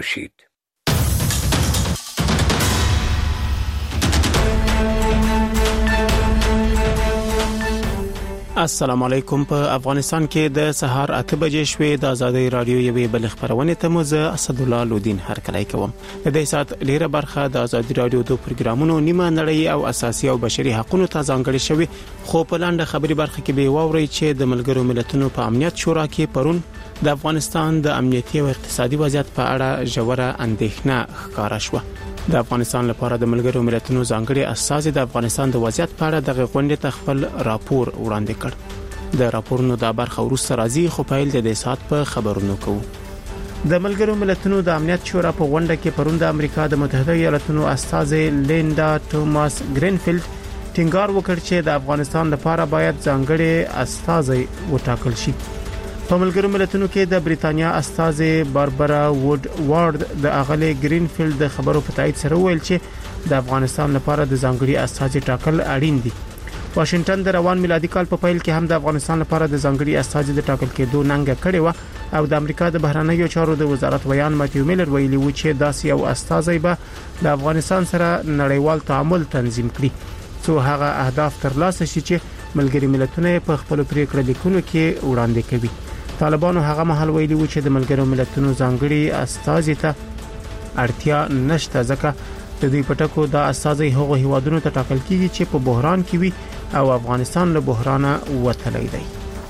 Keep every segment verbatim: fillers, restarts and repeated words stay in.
شید. السلام علیکم. په افغانستان کې د سهار اته بجې شوې د آزادۍ رادیو یوې بل خبرونه ته مو زه اسدالله لودین هرکلی کوم. د دې سات ډیره برخه د آزادۍ رادیو د پروګرامونو نیمه نړۍ او اساسي او بشري حقوقو ته ځانګړې شوی، خو په لاندې خبري برخه کې به واوري چې د ملګرو ملتونو په امنیت شورا کې پرون د افغانستان د امنیتي او اقتصادي وضعیت په اړه ژوره اندېښنه ښکارا شوه. د افغانستان لپاره د ملګرو ملتونو ځانګړي اساسي د افغانستان د وضعیت په اړه د غونډې ته خپل راپور وړاندې کړ. د راپورونو د برخه ورسره راځي، خو په اړه د دې سات په خبرونو کوو. د ملګرو ملتونو د امنیت شورا په غونډه کې پرون د امریکا د متحده ایالاتونو استازي لیندا توماس ګرینفیلد ټینګار وکړ چې د افغانستان لپاره باید ځانګړي استازي وټاکل شي. په ملګرو ملتونو کې د بریتانیا استازي باربرا ووډ وارد د اغلی ګرینفیلد د خبرو په تایید سره ویل چې د افغانستان لپاره د ځانګړي استازي ټاکل اړین دي. واشنگټن د روان میلادي کال په پیل کې هم د افغانستان لپاره د ځانګړي استازي د ټاکل کېدو ننګه کړې و او د امریکا د بهرنیو چارو د وزارت ویان ماتیو میلر ویلي و چې داسې یو استازي به د افغانستان سره نړیوال تعامل تنظیم کړي څو هغه اهداف ترلاسه شي چې ملګري ملتونه په خپل پریکړه لیکونو کې وړاندې کوي. طالبانو هغه مهال ویلي و چې د ملګرو ملتونو ځانګړي استازي ته اړتیا نشته، ځکه د دوی پټکو د استازي هغو هیوادونو ته ټاکل کیږي چې په بحران کې وي او افغانستان له بحرانه وتلی دی.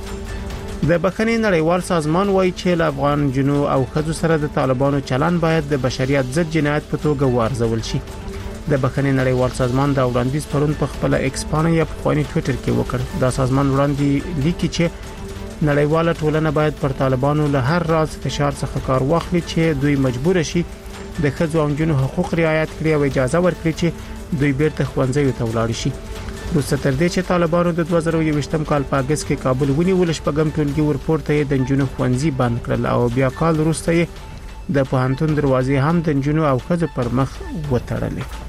د بخښنې نړیوال سازمان وایي چې له افغان جنو او خځو سره د طالبانو چلن باید د بشریت ضد جنایت په توګه وارزول شي. د بخښنې نړیوال سازمان دا وړاندیز پرون په خپل ایکس پاڼه یا په خواني ټوئیټر کې وکړ. دا سازمان وړاندې لیکي چې نړیواله ټولنه باید پر طالبانو له هر راز فشار څخه کار واخلي چې دوی مجبور شي د ښځو او نجونو حقوق رعایت کړي او اجازه ورکړي چې دوی بیرته ښوونځیو ته ولاړ شي. وروسته تر دې چې طالبانو د دوه زره یوویشتم کال په اگست کې کابل ونیول، شپږم ټولګي ورپورته د نجونو ښوونځي بند کړل او بیا کال وروسته د پوهنتون دروازې هم د نجونو او ښځو پر مخ وتړلې.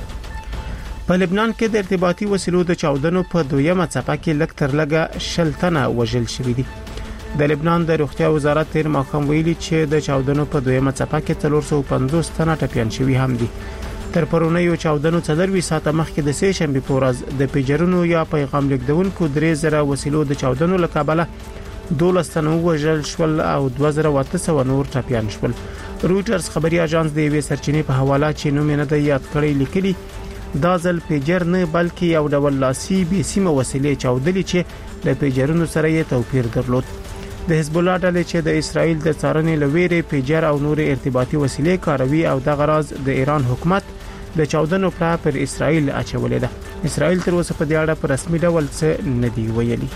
په لبنان کې د ارتباطي وسیلو د چاودنو په دویمه څپه کې لږ تر لږه شل تنه وژل شوي دي. د لبنان د روغتیا وزارت تیر ماښام ویلي چې د چاودنو په دویمه څپه کې څلور سوه پنځوس تنه ټپیان شوي هم دي. تر پرونیو چاودنو څلور ساعته مخکې د سه شنبې په ورځ د پیجرونو یا پیغام لیکدونکو درې زره وسیلو د چاودنو له کبله دولس تنه وژل شول او دوه زره اته سوه نور ټپیان شول. رويټرز خبري اژانس د یوې سرچینې په حواله چې نوم یې نه دی یاد کړی لیکلي دا ځل پیجر نه بلکې یو ډول لاسي بي سیمه وسیلې چاودلې چې د پیجرونو سره یې توپیر درلود. د حزب الله ډلې چې د اسرائیل د څارنې لویره پیجر او نور ارتباطي وسیلې کاروي او د غراض د ایران حکومت د چاودنو پر پر اسرائیل اچولې ده. اسرائیل تر اوسه په دې اړه په رسمي ډول څه نه دی ویلي.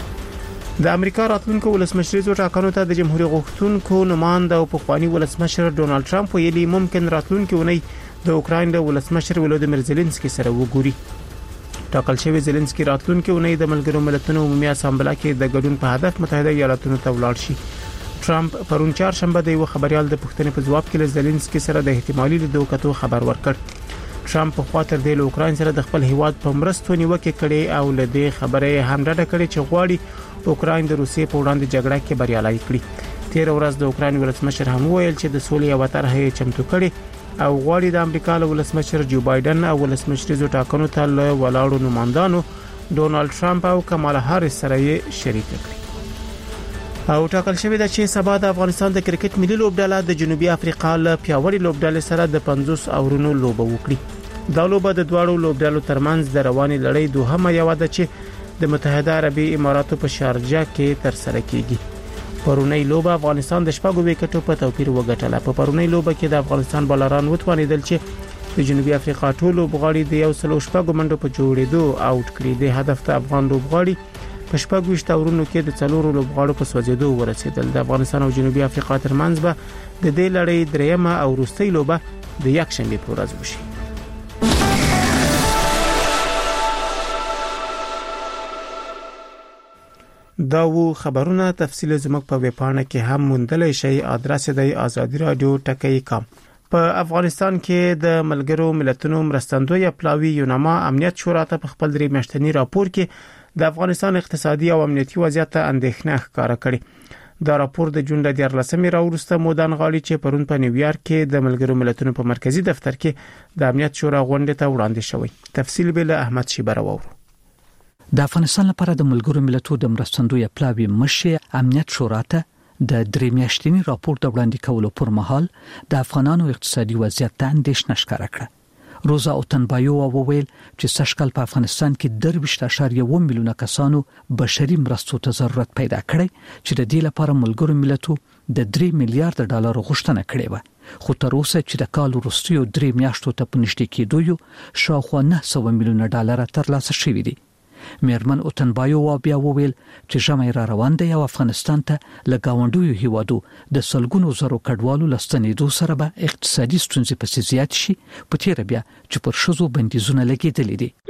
د امریکا راتلونکو ولسمشریزو ټاکنو ته د جمهوریت غوښتونکو نماینده او پخوانی ولسمشر ډونالد ټرمپ ویلي ممکن راتلونکي ونی د اوکراین د ولسمشر ولودیمیر زيلنسکي سره وګوري. ټاکل شوی زيلنسکي راتلونکي ونی د ملګرو ملتونو عمومي اسامبله کې د ګډون په هدف متحده ایالاتونو ته ولاړ شي. ټرمپ پرون چهارشنبه د یو خبريال د پښتنې په جواب کې له زيلنسکي سره د احتمالي لیدو کتو خبر ورکړ. ټرمپ په خاطر د اوکراین سره د خپل هیواد په مرستو نیوکه کړي او له دې خبرې هم ډډه کړې چې غواړي اوکراین د روسیې په وړاندې جګړه کې بریالي کړي. تیر ورځ د اوکراین ولسمشر هم ویل چې د سولې او طرحه چمتو کړي او غواړي د امریکا له ولسمشر جو بایدن او ولسمشریزو ټاکنو ته له ولاړو نمائندانو ډونالد ټرمپ او کمالا هاریس سره یې شریک کړي. او ټاکل شوی د چې سبا د افغانستان د کرکټ ملي لوبډله د جنوبي افریقا له پیاوړي لوبډلې سره د پنځوس اورونو لوبه وکړي. دا لوبه د دواړو لوبډلو ترمنځ د رواني لړۍ دوهمه یو ده چې د متحده عربي اماراتو په شارجه کې تر سره کیږي. پرونی لوبه افغانستان د شپږو وکټو په توپیر وګټله. په پرونی لوبه کې د افغانستان بالران وتوانیدل چې د جنوبي افریقا ټول لوبغاړي د یو سلو شپږو منډو په جوړېدو اوټ کړي. د هدف ته افغان لوبغاړي په شپږو شتاورونو کې د څلورو لوبغاړو په سوځېدو ورسېدل. د افغانستان او جنوبي افریقا ترمنځ به د دې لړۍ دریمه او وروستۍ لوبه د یک شنبې په ورځ وشي. دا وو خبرونه تفصیل زموږ په ویب پاڼه کې هم موندلای شئ. ادرس دی آزادی رادیو ټکی کام. په افغانستان کې د ملګرو ملتونو مرستندوی پلاوی یوناما امنیت شورا ته په خپل درې میاشتنی راپور کې د افغانستان اقتصادي او امنیتي وضعیت ته اندېښنه ښکاره کړې. دا راپور د جون د دیارلسمې راوروسته مودان غالي چې پرون په نیویارک کې د ملګرو ملتونو په مرکزی دفتر کې د امنیت شورا غونډه ته وړاندې شوی. تفصیل به له احمد شیبر وورو. د افغانستان لپاره د ملګرو ملتونو د مرستندوی پلاوی مشر امنیت شورا ته د درې میاشتنی راپور د وړاندې کولو پر مهال د افغانانو اقتصادي وضعیت ته اندېښنه ښکاره کړه. روزا اوتنبایو وویل چې سږکال په افغانستان کې درویشت اعشاریه اووه میلیونه کسانو بشري مرستو ته ضرورت پیدا کړی چې د دې لپاره ملګرو ملتونو د درې میلیارډ ډالر غوښتنه کړې و، خو تر اوسه چې د کال وروستیو درې میاشتو ته په نږدې کېدو یو شاوخوا نه سوه میلیونه ډالر ترلاسه شوي دي. میرمن اوتنبایو بیا وویل چې ژمی را روان دی او افغانستان ته له ګاونډیو هیوادو د سلګونو زرو کډوالو لستنېدو سره به اقتصادي ستونزې پسې زیات شي، په تیره بیا چې پر ښځو بندیزونه لګېدلي دي.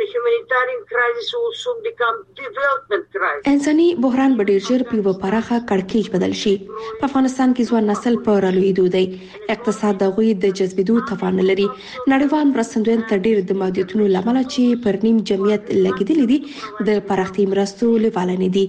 انساني بحران به ډیر ژر په یو پراخه کړکېچ بدل شي. په افغانستان کې ځوان نسل په رالوېدو دی، اقتصاد د غوي د جذبېدو توان لري. نړیوال مرستندویان تر ډیر د مالیاتونو لامل چې پر نیم جمعیت لګېدلي دي د پراختي مرستو لیواله نه دي.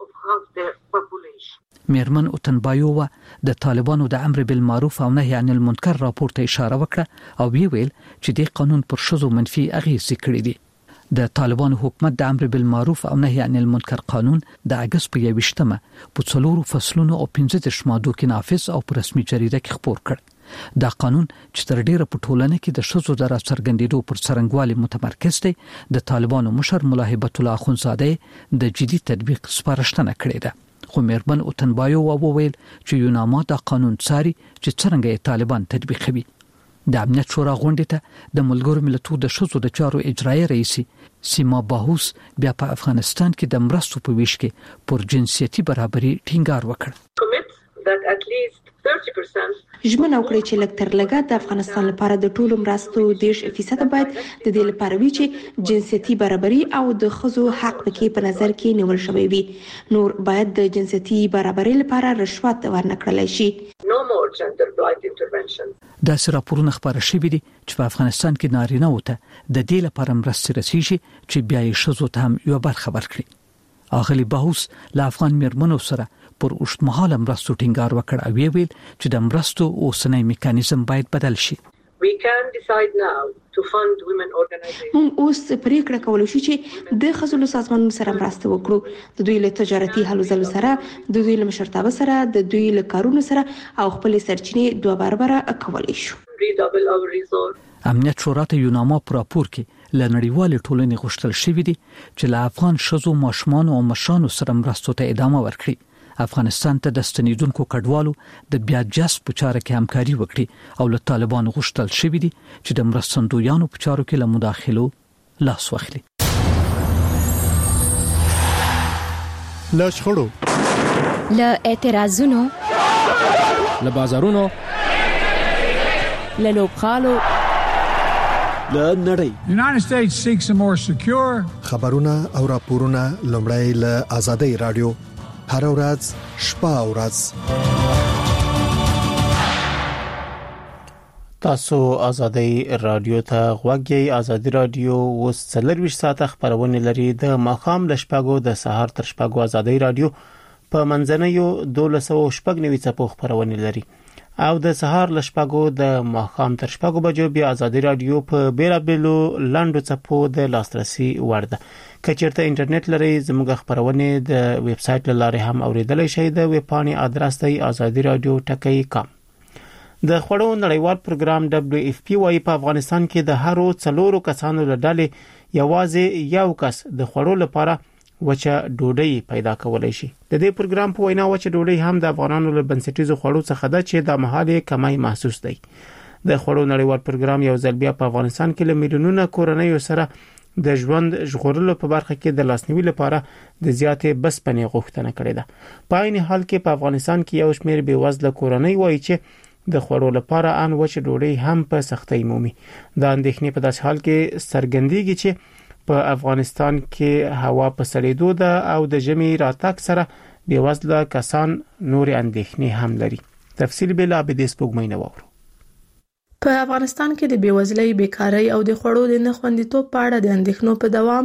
میرمن اوتنبایو د طالبانو د امر بالمعروف او نهي عن المنکر راپور ته اشاره وکړه او ویل چې د قانون پر ښځو منفي اغېزې کړې دي. د طالبانو حکومت د امر بالمعروف او نهي عن المنکر قانون د اگست په یوشتمه په څلورو فصلونو او پنځه دیرش مادو کې نافذ او په رسمي جریده کې خپور کړ. دا قانون چې تر ډیره په ټولنه کې د ښځو د راڅرګندېدو پر څرنګوالي متمرکز دی، د طالبانو مشر ملا هیبت الله اخونزاده د جدي تطبیق سپارښتنه کړې ده. خو میرمن اوتنبایو وویل چې یوناما دا قانون څاري چې څرنګه یې طالبان تطبیقوي. د امنیت شورا غونډې ته د ملګرو ملتونو د ښځو د چارو اجرایي رئیس سیما باهوس بیا په افغانستان کې د مرستو په ویش کې پر جنسیتي برابرۍ ټینګار وکړ. ژمنه وکړي چې لږ تر لږه د افغانستان لپاره د ټولو مرستو دېرش فیصد باید د دې لپاره وي چې جنسیتي برابرۍ او د ښځو حق پکې په نظر کې نیول شوی وي. نور باید د جنسیتي برابرۍ لپاره رشوت ورنکړل شي. دا سره راپورونه خبره شوي دي چې په افغانستان کې نارینه وته د دې لپاره مرستې رسیږي چې بیا یې ښځو ته هم یو برخه ورکړي. اغلی باهوس له افغان میرمنو سره پر اوږدمهاله مرستو ټینګار وکړ او ویل چې د مرستو اوسنی میکانیزم باید بدل شي. We can decide now to fund women organizations. موږ اوس پریکړه کولای شو چې د خزلو سازمانونو سره مرسته وکړو، د دوی له تجارتي هلو ځلو سره، د دوی له مشرتابه سره، د دوی له کارونو سره او خپل سرچینې دوه برابر کولای شو. امنیت شورا ته یوناما پر راپور کې له نړیوال ټولنې غوښتل شوې دي چې له افغان ښځو، ماشومانو او مشرانو سره مرستو ته ادامه ورکړي. افغانستان ته د ستنیدونکو کډوالو د بیا جذب په چاره کې همکاري وکړي او له طالبانو غوښتل شوې دي چې د مرستندویانو په چارو کې له مداخلو لاس واخلي. له شخړو، له اعتراضونو، له بازارونو، له لوبغالو، له نړۍ. United States seeks a more secure. خبرونه او راپورونه لومړی له آزادۍ رادیو هر ورځ شپه او ورځ. تاسو آزادۍ رادیو ته غوږی. آزادۍ رادیو اوس څلرویشت ساعته خبرونه لري. د ماښام د شپږو د سهار تر شپږو آزادۍ رادیو په منځنیو دولس او شپږ نوي څپو خبرونه لري او د سهار ل شپږو د ماښام تر شپږو بجو بیا آزادۍ رادیو په بیلابلو لاندو څپو د لاسرسي وړ ده. کچېرته انټرنیټ لري زموږ خبرونه د ویب سټ لارې هم اوریدلای شئ. د ویب پاڼې ادرس دی آزادۍ رادیو ټکی کام. د خړو نړیوال پروګرام دبليو اف پی وايي په افغانستان کې د هرو څلورو کسانو له ډلې یوازې یو کس د خړو لپاره وچه ډوډۍ پیدا کولای شي. د دې پروګرام په وینا وچه ډوډۍ هم د افغانانو له بنسټیزو خړو څخه ده چې د مهاله کمای محسوس دی. د خړو نړیوال پروګرام یو ځل بیا په افغانستان کې له میلیونونو کورنۍ سره د ژوند ژغورلو په برخه کې د لاسنیوي لپاره د زیاتې بسپنې غوښتنه کړې ده. په عین حال کې په افغانستان کې یو شمېر بېوزله کورنۍ وایي چې د خوړو لپاره ان وچه ډوډۍ هم په سختۍ مومي. دا اندېښنې په داسې حال کې څرګندېږي چې په افغانستان کې هوا په سړېدو ده او د ژمي راتګ سره بېوزله کسان نور اندېښنې هم لري. تفصیل به لا به د سپوږمۍ نه وورو. په افغانستان کې د بېوزلۍ، بیکارۍ او د خوړو د نه خوندیتوب په اړه د اندېښنو په دوام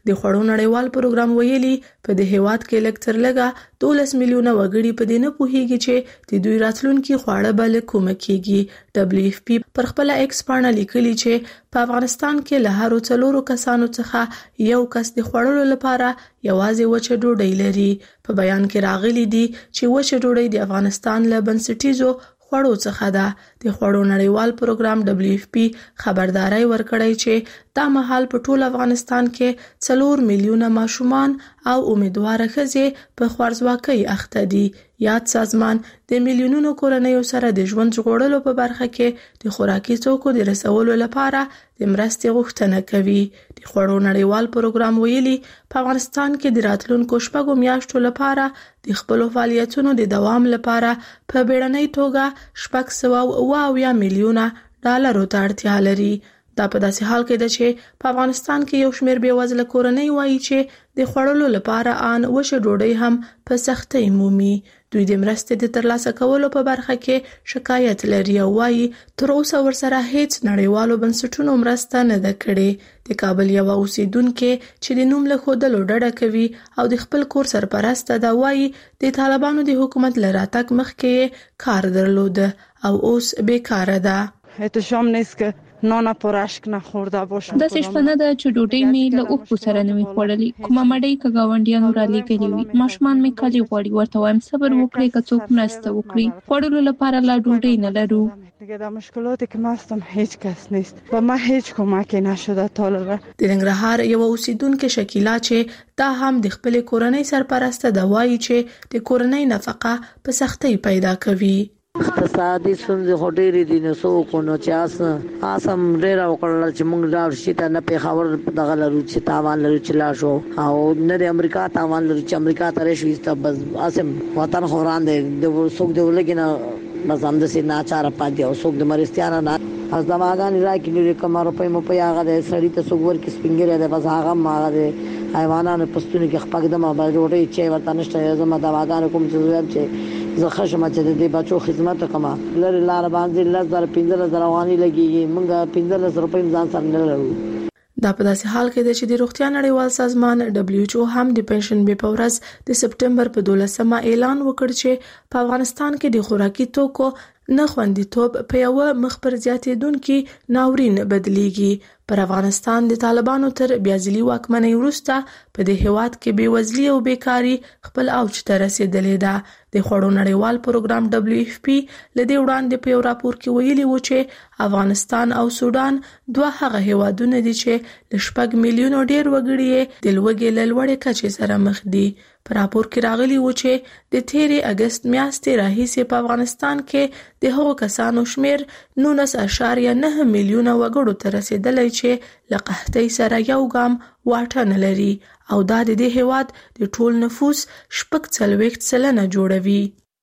د خوړو نړیوال پروګرام ویلي په دې هیواد کې لکتر لګا دولس میلیونه وګړي په دې نه پوهیږي چې د دوی راتلونکي خواړه بل کوم کېږي. دبليو اف پی پر خپل ایکس پاڼه لیکلي چې په افغانستان کې له هرو څلورو کسانو څخه یو کس د خوړلو لپاره یوازې وچه ډوډۍ لري. په بیان کې راغلي دي چې وچه ډوډۍ د افغانستان له بنسټیزو خوړو څخه ده. د خوړو نړیوال پروګرام دبليو اف پی خبرداري ورکړی چې دا مهال په ټول افغانستان کې څلور میلیونه ماشومان او امیدواره ښځې په خوارځواکۍ اخته دي. یاد سازمان د میلیونونو کورنیو سره د ژوند ژغورلو په برخه کې د خوراکي توکو د رسولو لپاره د مرستې غوښتنه کوي. د خوړو نړیوال پروګرام ویلي په افغانستان کې د راتلونکو شپږو میاشتو لپاره د خپل فعالیتونو د دوام لپاره په بیړنۍ توګه شپږ سوه اوه اویا میلیونه ډالرو ته اړتیا لري. دا په داسې حال کې ده چې په افغانستان کې یو شمېر بېوزله کورنۍ وایي چې د خوړلو لپاره آن وچه ډوډۍ هم په سختۍ مومي. دوی د مرستې د ترلاسه کولو په برخه کې شکایت لري او وایي تر اوسه ورسره هیڅ نړیوالو بنسټونو مرسته نه ده کړې. د کابل یو اوسیدونکو چې د نوم له ښودلو ډډه کوي او د خپل کور سرپرسته ده وایي د طالبانو د حکومت له راتګ مخکې کار درلوده او اوس بیکاره ده. احتشام نیست که نان پراشک نخورده باشم. د شپنه د چډوټي می له اوپو سره نوې خوړلې کومه مړی ک گاونډیانو را لګلې وي. ماشومان می کلی غوړي ورته وایم صبر وکړئ که څوک مرسته وکړي. خوړلو لپاره لا ډوډۍ نه لرو. دیگه در مشکلاتی که ما هستم هیچ کس نیست و ما هیچ کمکی نشده تا حالا. د ننګرهار یو اوسیدونکو شکیلا چې دا هم د خپل کورنۍ سرپرسته د وایي چې د کورنۍ نفقه په سختۍ پیدا کوي. اقتصادي ستونزې خو ډېرې دي نو څوک نو چې اس اسم ډېر وکړل چې موږ لاړ شي ته نه پیښور دغه لرو چې تاوان لرو چې لا شو او نه د امریکا تاوان لرو چې امریکا ته راشي ته بس اسم وطن خوران دي د څوک دی ولګنه بس هم د سي ناچار پاتې او څوک د مرستيانه نه از دماغان راکې لري کمر په مو په هغه د سړی ته څوک ورکې سپینګره ده بس هغه ماغه ده حیوانانو پستونه کې خپګ دمه به روټي چې ورته نشته زما دواګانو کوم چې چې زه خشمه چې د بچو خدمت کوم لری لار باندې لزر پینځل زروانی لګي مونږه پینځل روپۍ ځان سره نه لرو. دا په داسې حال کې ده چې د روغتیا نړیوال سازمان دبليو ایچ او هم د پنشن بې په ورځ د سپټمبر په دولسمه اعلان وکړ چې په افغانستان کې د خوراکي توکو نه خوندیتوب په یو مخ پر زیاتېدونکي ناورین بدلیږي. پر افغانستان د طالبانو تر بیازلي واکمنۍ وروسته په دې هیواد کې بېوزلي او بیکاري خپل اوج ته رسیدلې ده. د خوړو نړیوال پروګرام دبليو اف پی لدې وړاندې په یو راپور کې ویلي و چې افغانستان او سودان دوه هغه هیوادونه دي چې ل شپږ میلیونو ډیر وګړي د لوږې له لوړې کچې سره مخ دي. په راپور کې راغلي و چې د تیرې اگست میاشتې راهیسې په افغانستان کې د هغو کسانو شمیر نولس اعشاریه نه میلیونه وګړو ته رسیدلی چې له قحطۍ سره یو ګام واټن نه لري او دا د دې هیواد د ټول نفوس شپږ څلوېښت سلنه جوړوي.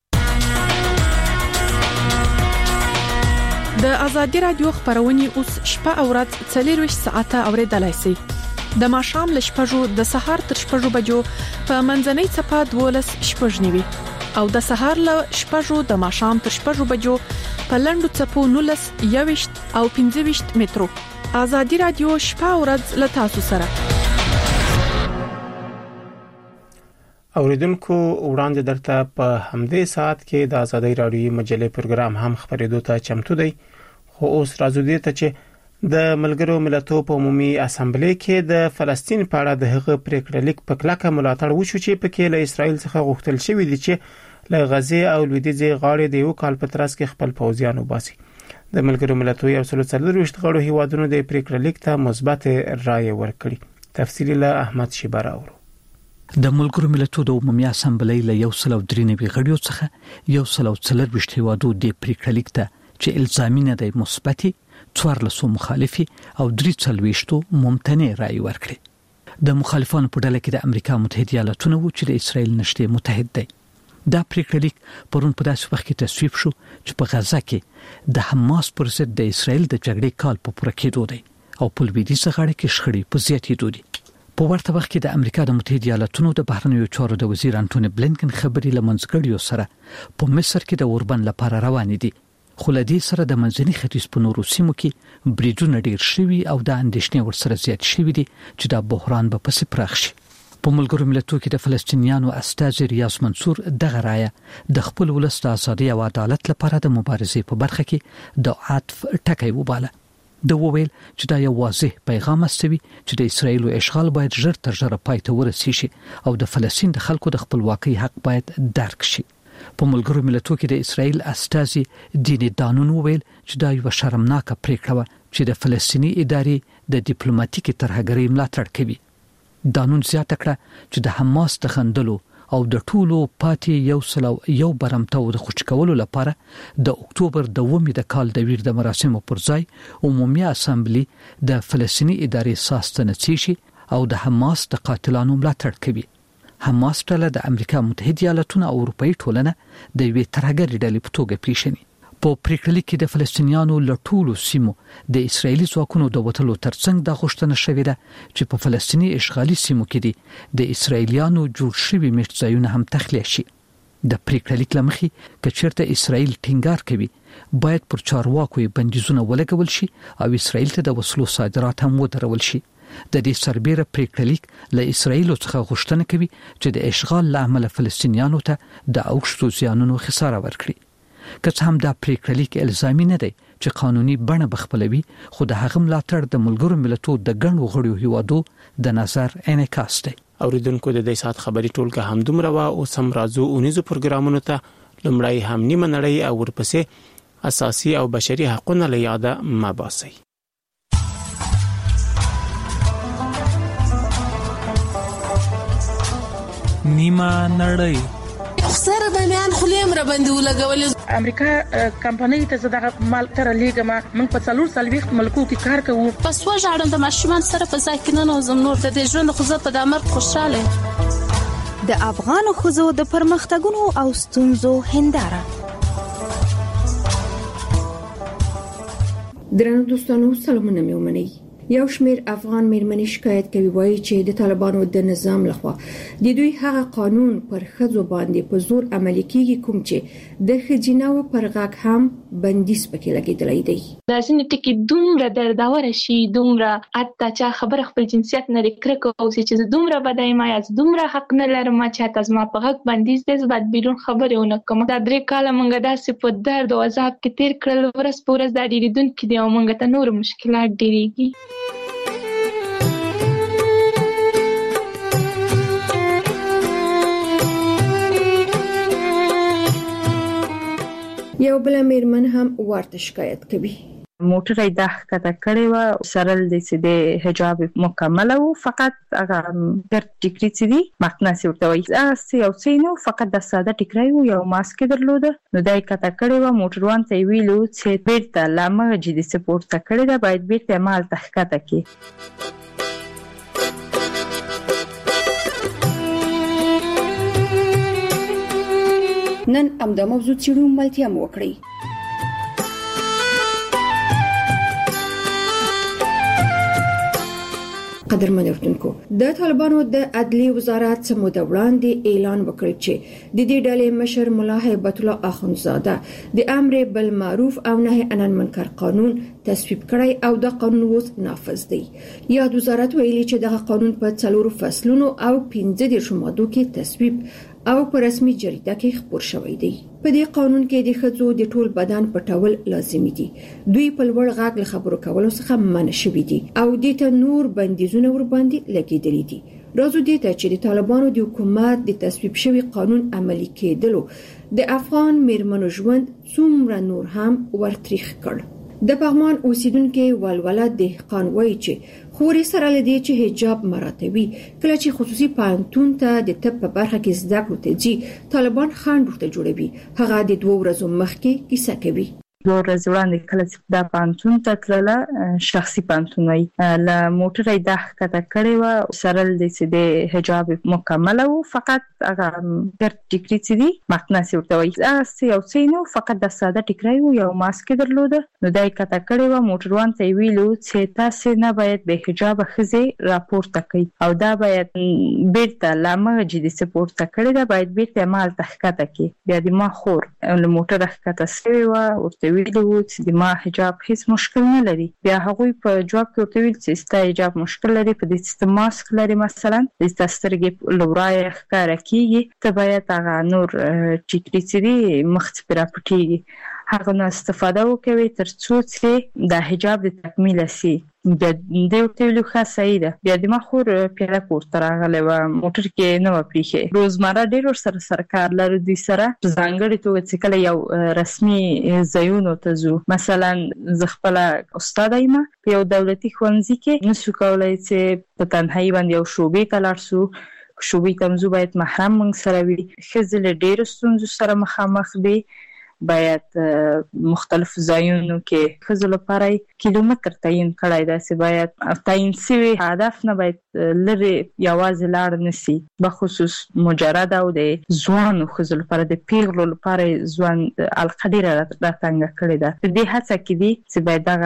د ازادي رادیو خبرونه اوس شپه او ورځ څلور ساعته اوریدلای شئ. د ماښام ل شپږو د سهار تر شپږو بجو په منځنۍ صفه دولس شپږ نیوي او د سهار ل شپږو د ماښام تر شپږو بجو په لندو صفو نولس یويشت او پنځه ویشت مترو. ازادي رادیو شپه او ورځ ل تاسو سره. اوریدونکو وړاندې درته په همدې ساعت کې د ازادي رادیو مجلې پروګرام هم خبرېدو ته چمتو دی. خو اوس راځو دې ته چې د ملګرو ملتونو په عمومي اسامبلې کې د فلسطین په اړه د هغه پریکړه لیک په کلکه ملاتړ وشو چې په کې له اسرایل څخه غوښتل شوی دی چې له غزې او لویدیځ غاړې د یو کال په ترڅ کې خپل پوځیان وباسي. د ملګرو ملتونو یو سل څلوېښت غړو هیوادونو د پریکړه لیک ته مثبت رائے ورکړي. تفصیل له احمد شیبر اورو. د ملګرو ملتونو د عمومي اسامبلې له یو سل درې نوي غړو څخه یو سل څلوېښت هیوادو د پریکړه لیک ته چې الزامي نه دی مثبتي څوارلسو مخالفي او درې څلوېښتو ممتنع رائے ورکړي. د مخالفانو په ډله کې د امریکا متحده ایالاتونو و چې د اسرایل نشته متحد دی. دا پریکړه لیک پرون په داسې وخت کې تصویب شو چې په غزا کې د حماس پر ضد د اسرایل د جګړې کال په پوره کېدو دی او په لویدیځ غاړه کې شخړې په زیاتېدو دي. په ورته وخت کې د امریکا د متحده ایالاتونو د بهرنیو چارو د وزیر انټونی بلینکن خبري لمنځګړیو سره په مصر کې د اوربند لپاره روان دي خو لدی سره د منځني ختیځ په نورو سیمو کې بریدونه ډیر شوي او د اندېښنې ورسره زیات شوي دي چې دا بحران به پسې پراخ شي. په ملګرو ملتونو کې د فلسطینیانو استازي ریاض منصور دغه رایه د خپل ولس د ازادي او عدالت لپاره د مبارزې په برخه کې د عطف ټکی وباله. د وویل چې دا یو واضح پیغام استوي چې د اسرایل اشغال باید ژر تر ژره پای ته ورسیږي او د فلسطین د خلکو د خپلواکۍ حق باید درک شي. په ملګرو ملتونو کې د اسرایل استازي دیني دانون وویل چې دا یو شرمناکه پریکړه و چې د فلسطینی ادارې د ډیپلوماټیکي ترهګرۍ ملاتړ کوي. دانون زیاته کړه چې د حماس د خندلو او د ټولو پاتې یو سلو یو برمته د خوش کولو لپاره د اکتوبر د اوومې د کال د ویر د مراسمو پر ځای عمومي اسامبلی د فلسطینی ادارې ساستنه شي او د حماس د قاتلانو ملاتړ کوي. حماس ډله د امریکا متحده ایالاتونو او اروپאי ټولنه د یوې ترهګرۍ ډلې په توګه پیژني. په پریکړه کې د فلسطینیانو له ټولو سیمو د اسرایلی ځواکونو د وټلو ترڅنګ د غوښتنه شوې ده چې په فلسطینی اشغالي سیمو کې دي د اسرایلیانو جوړ شوي میشتځایونه هم تخلیه شي. د پریکړه لمخې کچېرته اسرایل ټینګار کوي باید پر چارواکو بندیزونه ولګول شي او اسرایل ته د وسلو صادرات هم ودرول شي. د دې سربېره پریکړه له اسرایل څخه غوښتنه کوي چې د اشغال لامل فلسطینیانو ته د اوښتو زیانونو خساره ورکړي. که څه هم دا پریکړه الزامي نه دی چې قانوني بڼه بخپلوي، خو د هغه ملاتړ د ملګرو ملتونو د ګڼو غړو هیوادو د نظر انعکاس دی. اوریدونکو د دې سات خبري ټولګه هم دومره وا او سم راځو اونیزو پروګرامونو ته لمړی هم نیمه نړۍ او ورپسې اساسي او بشري حقوقونه له یاده ما باسي. نیمه نړۍ سره د میان خلیم را باندې ولګول. امریکا کمپنۍ ته زړه مال تر لیګما موږ په څلور سلويخت ملکو کې کار کوو. پس و ژړم د ماشومان سره په ځای کې نه نوزم نور د دې ژوند خو زه په دامر خوشاله. د افغان خوځو د پرمختګونو او ستونزو هنداره. درنو دوستانو سلامونه مې ومنئ. یو شمیر افغان میرمنې شکایت کوي وایي چې د طالبانو د نظام لخوا د دوی هغه قانون پر ښځو باندې په زور عملي کیږي کوم چې د ښځیناو پر غاک هم بندیز پکې لګیدلی دی. دا ځینې ټکي دومره درداور شي، دومره حتی چې خبره خپل جنسیت نه لري او چې دومره بدای ما یا دومره حق نه لرم چې تاسو ما په غاک بندیز دې زبد بیرون خبره ونه کوم. دا درې کاله مونږ داسې په درد او عذاب کې تیر کړل، ورځ په ورځ دا ډیریدونکو دی او مونږ ته نور مشکلات ډیریږي. یو بل میرمن هم ورته شکایت کوي. موټر یې د ښکته کړی و، سرل د چې د حجاب مکمل و، فقط هغه ګر ټیکری چې دی مقناس ورته وایي هغه یو څه نه، فقط د ساده ټیکری و، یو ماسک درلوده. نو دا یې کته کړی و، موټروان ته ویلو چې بیرته لامه جدي سپورت کړی دا باید بیرته مال تحقیقات کړي. نن امدا موضوع چیرو ملتیا مو وکړي. قدرمن اردوونکو، د طالبانو د عدلی وزارت سموده وړاندې اعلان وکړ چې د دې ډلې مشر مولا هیبت الله اخونزاده د امر بالمعروف او نهي عن المنکر قانون تصویب کړی او د قانون اوس نافذ دی. یاد وزارت ویلي چې دغه قانون په څلورو فصلونو او پنځه دیرشو مادو کې تصویب او په رسمي جریده کې خبر شوی دی. په دې قانون کې د ښځو د ټول بدن پټول لازمي دي. دوی په لوړ غږ له خبرو کولو څخه منع شوي دي او د ته نور بندیزونه ور باندې لګیدلي دي. راځو دې ته چې د طالبانو د حکومت د تصویب شوی قانون عملي کېدلو د افغان میرمنو ژوند څومره نور هم ورتریخ کړ. د پغمان اوسیدونکو ولوله دهقان وایي چې خوري سره لدی چې حجاب مراتبي کله چې خصوصي پانتون ته د طب په برخه کې زده کړو ته جی طالبان خاند ورته جوړوي. هغه د دوه ورځې مخکې کیسه کوي. دوه ورځې وړاندې کله چې دا پانتون ته تلله شخصي پانتون وي له موټر یې د ښکته کړی و، سرل د چې د حجاب مکمل و، فقط هغه ګر ټیکری چې دی مقناس ورته وایي هغه یو څه نه، فقط د ساده ټیکری و، یو ماسک درلوده. نو دا یې کته کړی و، موټروان ته ویلو چې تاسو نه باید به حجاب خزه راپورته کړئ او دا باید بیرته لامه جدي سپورت کړئ، دا باید بیرته مال تحقیقات کړي. بیا د ما خور له موټر ښکته سوی و، ورته ورته ویلي وو چې ما حجاب هیڅ مشکل نه لري. بیا هغوی په جواب کې ورته ویل چې ستا حجاب مشکل لري، په دې چې ماسک لري مثلا د سترګې لورای ښکاره کیږي، ته باید هغه نور ټیکري چې دي مخ ته راپټیږي هغه نه استفاده وکوي تر څو چې د حجاب د تکمیل شي. د دې ورته ویلو ښه صحیح ده. بیا د ما خور پیاده کورته راغلی وه، موټر کې نه وه پریښې. روزمره ډېر ورسره سره کار لرو دوی سره، په ځانګړې توګه چې کله یو رسمي ځایونو ته ځو. مثلا زه خپله استاده یم په یو دولتي ښوونځي کې، نسو کولی چې په تنهایي باندې یو شعبې ته لاړ سو. شعبې ته مزو باید محرم موږ سره وي. ښځې له ډېرو ستونزو سره مخامخ دي، باید مختلف ځایونو کې ښځو لپاره کیلومتر تعیین کړی دی چې باید تعیین شوي هدف نه باید لرې یوازې لاړ نشي. بخصوص مجرد او د ځوانو ښځو لپاره د پیغلو لپاره ځوان حلقه ډېره راتنګه کړې ده. په دې هڅه کې دي چې باید دغه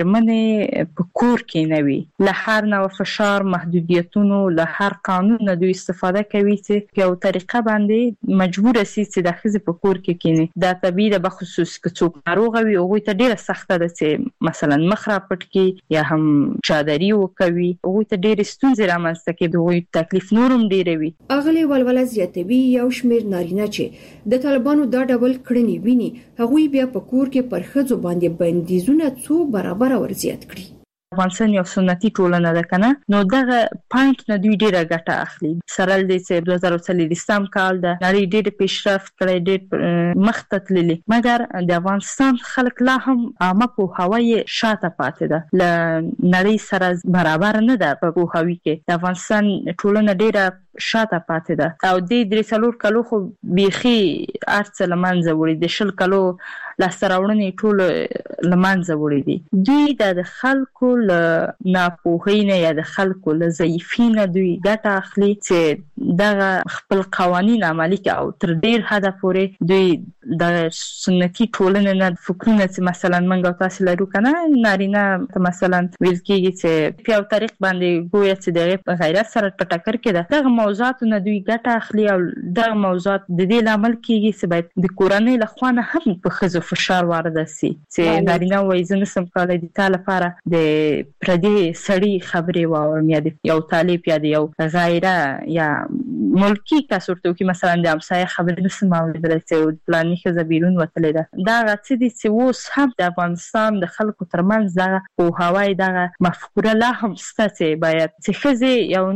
مېرمنې په کور کې نه وي، له هر نوع فشار محدودیتونو له هر قانون نه دوی استفاده کوي چې په یو طریقه باندې مجبور شي چې د ښځې په کور کې کینی. دا طبیعي ده، بخصوص که څوک ناروغه وي هغوی ته ډېره سخته ده چې مثلا مخ راپټ کړي یا هم چادري وکوي، هغوی ته ډېرې ستونزې رامنځته کوي، د هغوی تکلیف نور هم ډېره وي. اغلې ولوله زیاتوي یو شمېر نارینه چې د طالبانو دا ډول کړنې ویني، هغوی بیا په کور کې پر ښځو باندې بندیزونه څو برابره ورزیات کړي. افغانستان یو سنتي ټولنه ده کنه، نو دغه پاینټ نه دوی ډیره ګټه اخلي. سره د دوه زره څلوېښتم کال د نړۍ ډېر پیشرفت کړی، ډېر مخته تللی، مګر د افغانستان خلک لا هم عامه پوهاوی شاته پاتې ده، له نړۍ سره برابر نه ده په پوهاوي کې. د افغانستان ټولنه ډېره شاته پاتې ده او د درې څلور کلو خو بیخي ارڅ لمنځه وړي، د شل کلو لاسته راوړنې ټول لمنځه وړي دي. دوی د خلکو له ناپوهۍ نه یا د خلکو له ضعیفۍ نه دوی ګټه اخلي چې دغه خپل قوانین عملي کړي او تر ډېر حده پورې دوی د سنتي ټولنې نه فکرونه چې مثلا موږ او تاسو لرو کنه، نارینه ته مثلا ویل کېږي چې په یو طریق باندې ګویا چې د غیرت سره په ټکر کې ده. دغه موضوعاتو نه دوی ګټه اخلي او دغه موضوعات د دې لامل کېږي چې باید د کورنۍ له خوا نه هم په ښځو فشار وارده شي چې نارینه وایي زه نشم کولی د تا لپاره د پردي سړي خبرې واورم یا د یو طالب یا د یو غیره یا ملکی کس ورته وکړي، مثلا د همسایه خبرې نشم اورېدلی چې فلاني ښځه بیرون وتلې ده. دغه څه دي چې اوس هم د افغانستان د خلکو ترمنځ دغه پوهاوی دغه مفکوره لا هم شته چې باید چې ښځې یو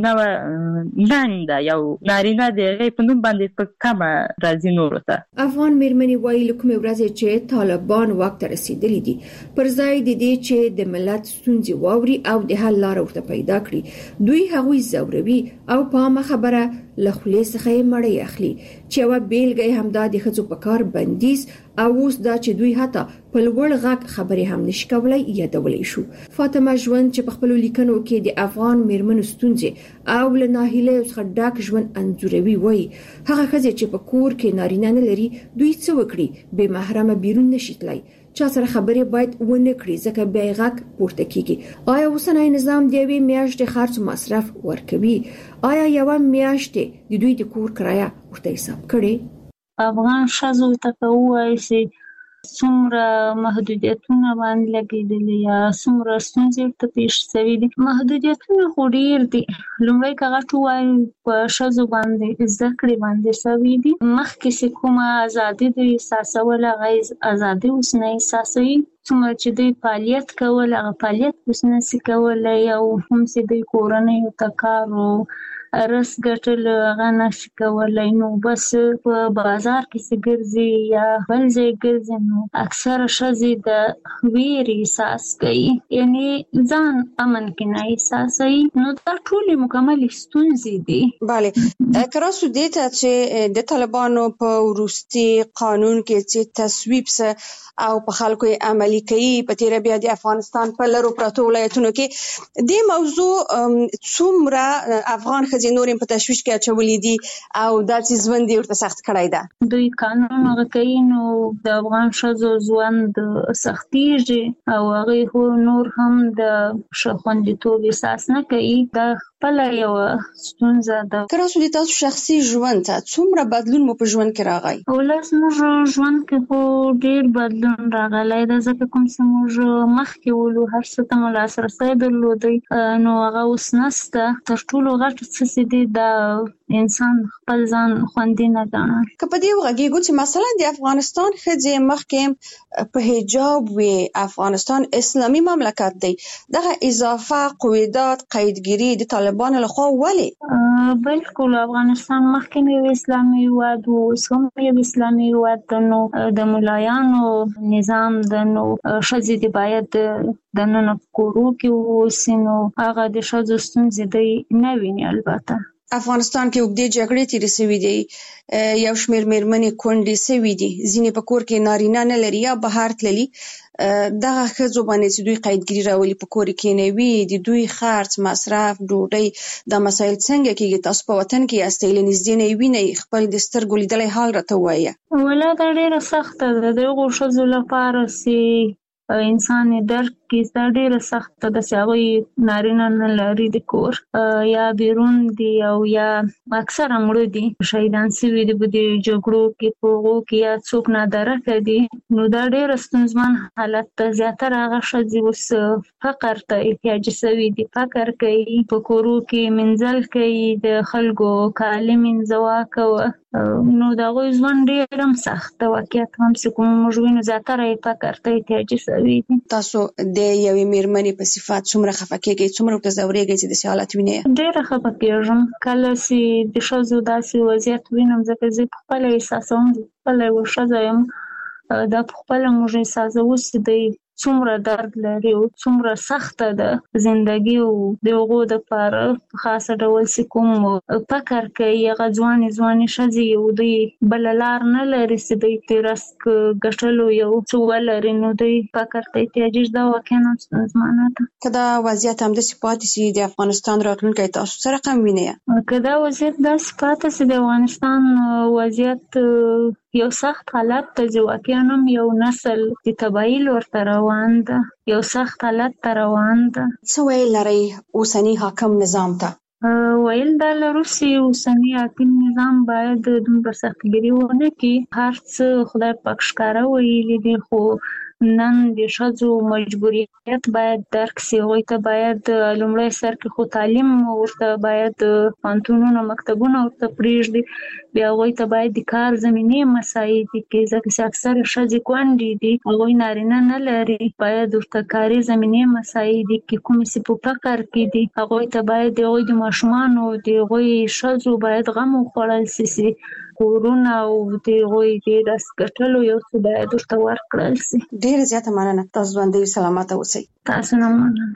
نوع ننګ ده، یو نارینه د هغې په نوم باندې په کمه راځي نورو ته. افغان مېرمنې وایي له کومې ورځې چې طالبان واک ته رسېدلي دي، پر ځای د دې چې د ملت ستونزې واوري او د حل لاره ورته پیدا کړي، دوی هغوی زوروي او په عامه خبره له خولې څخه یې مړۍ اخلي. چې یوه بیلګه یې همدا د ښځو په کار بندیز او اوس دا چې دوی حتی په لوړ غږ خبرې هم نشي کولی یادولی شو. فاطمه ژوند چې په خپلو لیکنو کې د افغان مېرمنو ستونزې او له ناهیلیو څخه ډک ژوند انځوروي، وایي هغه ښځې چې په کور کې نارینه نه لري دوی څه وکړي؟ بې محرمه بیرون نشي تللی، چا سره خبرې باید ونه کړي ځکه بیا یې غږ پورته کیږي. آیا اوسنی نظام د یوې میاشتې خرڅ مصرف ورکوي؟ آیا یوه میاشتې د دوی د کور کرایه ورته حساب کړي؟ افغان ښځو ته که ووایي چې څومره محدودیتونه باندې لګېدلي یا څومره ستونزې ورته پېښ شوي دي، محدودیتونه خو ډېر دي. لومړی که غټ ووایو په ښځو باندې زده کړې باندې شوي دي، مخکې چې کومه ازادي دوی احساسوله هغه ازادي اوس نه احساسوي. څومره چې دوی فعالیت کول هغه فعالیت اوس نشي کولی، او هم چې دوی کورنیو ته کار و رس ګټل هغه نشي کولی. نو بس په بازار کې چې ګرځي یا بل ځای ګرځي نو اکثره ښځې د ویرې احساس کوي، یعنې ځان امن کې نه احساسوي. نو دا ټولې مکملې ستونزې دي. بله که راسو دې ته چې د طالبانو په وروستي قانون کې چې تصویب سه او په خلکو یې عملي کوي، په تېره بیا د افغانستان په لرو پرتو ولایتونو کې دې موضوع څومره افغان ښځې خځې نورې په تشویش کې اچولې دي او داسې ژوند یې ورته سخت کړی ده. دوی قانون هغه کوي نو د افغان ښځو ژوند سختیږي او هغه خو نور هم د خوندیتوب احساس نه کوي. دا خپل یو ستونزه ده. که راسو د تاسو شخصي ژوند ته څومره بدلون مو په ژوند کې راغی؟ ولس موږ ژوند کې خو ډیر بدلون راغلی ده ځکه کوم څه موږ مخکې ولو هر څه ته مو لاسرسی درلودی نو هغه اوس نشته. تر ټولو غټ څه چې دی دا انسان خپل ځان خوندي نه ګڼي. که په دې وغږیږو چې مثلا د افغانستان ښځې مخکې په حجاب وي، افغانستان اسلامي مملکت دی، دغه اضافه قویدات قیدګیري د طالبانو لخوا ولې؟ بالکل افغانستان مخکې یو اسلامي هیواد و، اوس هم یو اسلامي هیواد ده. نو د ملایانو نظام ده نو ښځې دې باید دننه په کورو کې واوسي نو هغه د ښځو ستونزې دی نه ویني. البته افغانستان کې اوږدې جګړې تېرې شوې دي، یو شمېر مېرمنې کونډې شوي دي، ځینې په کور کې نارینه نه لري یا بهر تللي. دغه ښځو باندې چې دوی قیدګیري راولي په کور کې کېنوي، د دوی خرڅ، مصرف، ډوډۍ، دا مسایل څنګه کېږي؟ تاسو په وطن کې یاستئ، له نږدې نه یې وینئ، خپل د سترګو لیدلی حال راته ووایه. ولا دا ډېره سخته ده د هغو ښځو لپاره چې انسان درک کې دا ډېره سخته ده چې هغوی نارینه نه لري د کور یا بیرون دي او یا اکثره مړه دي، شهیدان شوي دي په دې جګړو کې، په هغو کې یا څوک نادرکه دي. نو دا ډېره ستونزمن حالت ده. زیاتره هغه ښځې اوس فقر ته احتیاجي شوي دي، فقر کوي، په کورو کې منزل کوي، د خلکو کالي منځوه کوه. نو د هغوی ژوند ډېر هم سخت ده. واقعیت هم چې کوم موږ وینو زیاتره یې فقر ته احتیاجي شوي دي. تاسو د یوې مېرمنې په صفت څومره خفه کېږئ، څومره ورته ځورېږئ چې داسې حالت وینئ؟ ډېره خفه کېږم کله چې د ښځو داسې وضعیت وینم، ځکه زه پخپله احساسوم، زه پخپله یوه ښځه یم، دا پخپله موږ احساسوو چې دی څومره درد لري او څومره سخته ده زندگی او د هغو دپاره په خاصه ډول چې کوم فکر کوي هغه ځوانې ځوانې ښځې او دوی بله لار نه لري چې دوی د رزق ګټلو یو څه ولري نو دوی فکر ته احتیاجي ده. واقعا هم ستونزمنه ده. که دا وضعیت همداسې پاتې شي د افغانستان راتلونکی تاسو څه رقم وینئ؟ که دا وضعیت داسې پاتې شي د افغانستان وضعیت یو سخت حالت ته چې واقعا هم یو نسل د تباهي لور ته روان ده، یو سخت حالت ته روان ده. څه ویل لرئ اوسني حاکم نظام ته؟ ویل دا لرو چې اوسني حاکم نظام باید دومره سختګیري ونه کړي. هر څه خدای پاک ښکاره ویلي دي، خو نن د ښځو مجبوریت باید درک شي. هغوی ته باید لومړی سر کې خو تعلیم ورته باید پوهنتونونه مکتبونه ورته پرېږدي، بیا هغوی ته باید د کار زمینې مساعدې کړي ځکه چې اکثره ښځې کونډې دي، هغوی نارینه نه لري، باید ورته کاري زمینې مساعدې کړي. کومې چې په فقر کې دي هغوی ته باید د هغوی د ماشومانو د هغوی ښځو باید غم وخوړل شي چې کورونه او د هغوی د رزق ګټلو یو څه باید ورته ورکړل شي. ډېره زیاته مننه. تاسو ژوندۍ سلامته اوسئ. تاسو نه مننه.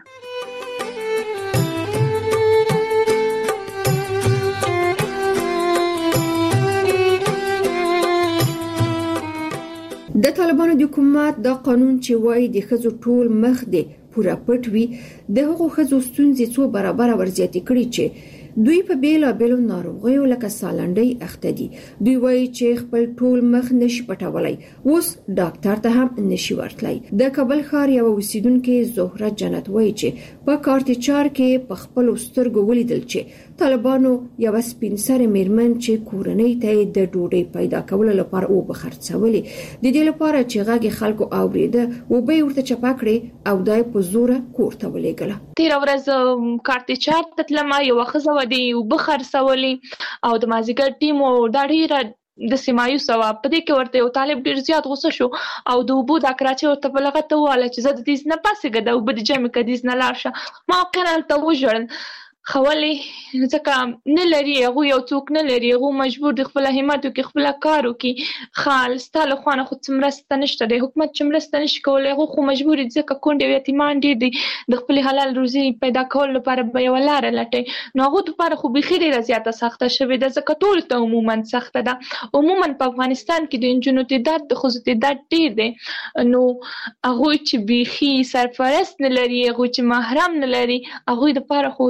د طالبانو د حکومت دا قانون چې وایي د ښځو ټول مخ دی پوره پټ وي، د هغو ښځو ستونزې څو برابره ورزیاتې کړي چې دوی په بیلابیلو ناروغیو لکه سالنډۍ اخته دي. دوی وایي چې خپل ټول مخ نشي پټولای، اوس ډاکټر ته هم نشي ورتلای. د کابل ښار یو اوسیدونکو زهره جنت وایي چې په کارتچار کې په خپل سترګو ولیدل چې طالبانو یو سپین سره میرمن چې کورنۍ ته د ډوډۍ پیدا کولو لپاره او بخرڅولې، د دې لپاره چې غږی خلکو اوریده او به ورته چپاکړي او دای په زوره کور ته ولېګله. تیر ورځ کارتچار ته تلم، یو خزه ودی او بخرڅولې او د مازیګر ټیم او دا ډیره د سیمایو سوا په دې کې ورته یو طالب ډیر زیات غوسه شو او د وبو د کراچي ورته بلغته واله چې زه د دې نه پاسه غدا او بده جمع کديز نه لاشه ما کنه ته وژړل خوالي ځکه نه لري هغه یو څوک نه لري، هغه مجبور د خپل همت او خپل کارو کې خالص تعالی خوانه خو څمرسته نشته، د حکومت څمرسته نشي کولای، هغه خو مجبور دي ځکه کونډه یتیمان دي د خپل حلال روزي پیدا کول لپاره به یو لار لټي. نو هغه لپاره خو به خیر زیاته سخته شوی د ځکه ټول ته عموما سخته ده. عموما په افغانستان کې د انجونو تعداد د خزو تعداد ډیر دی، نو هغه چې بيخي سرپرست نه لري، هغه چې محرم نه لري، هغه لپاره خو چې خبره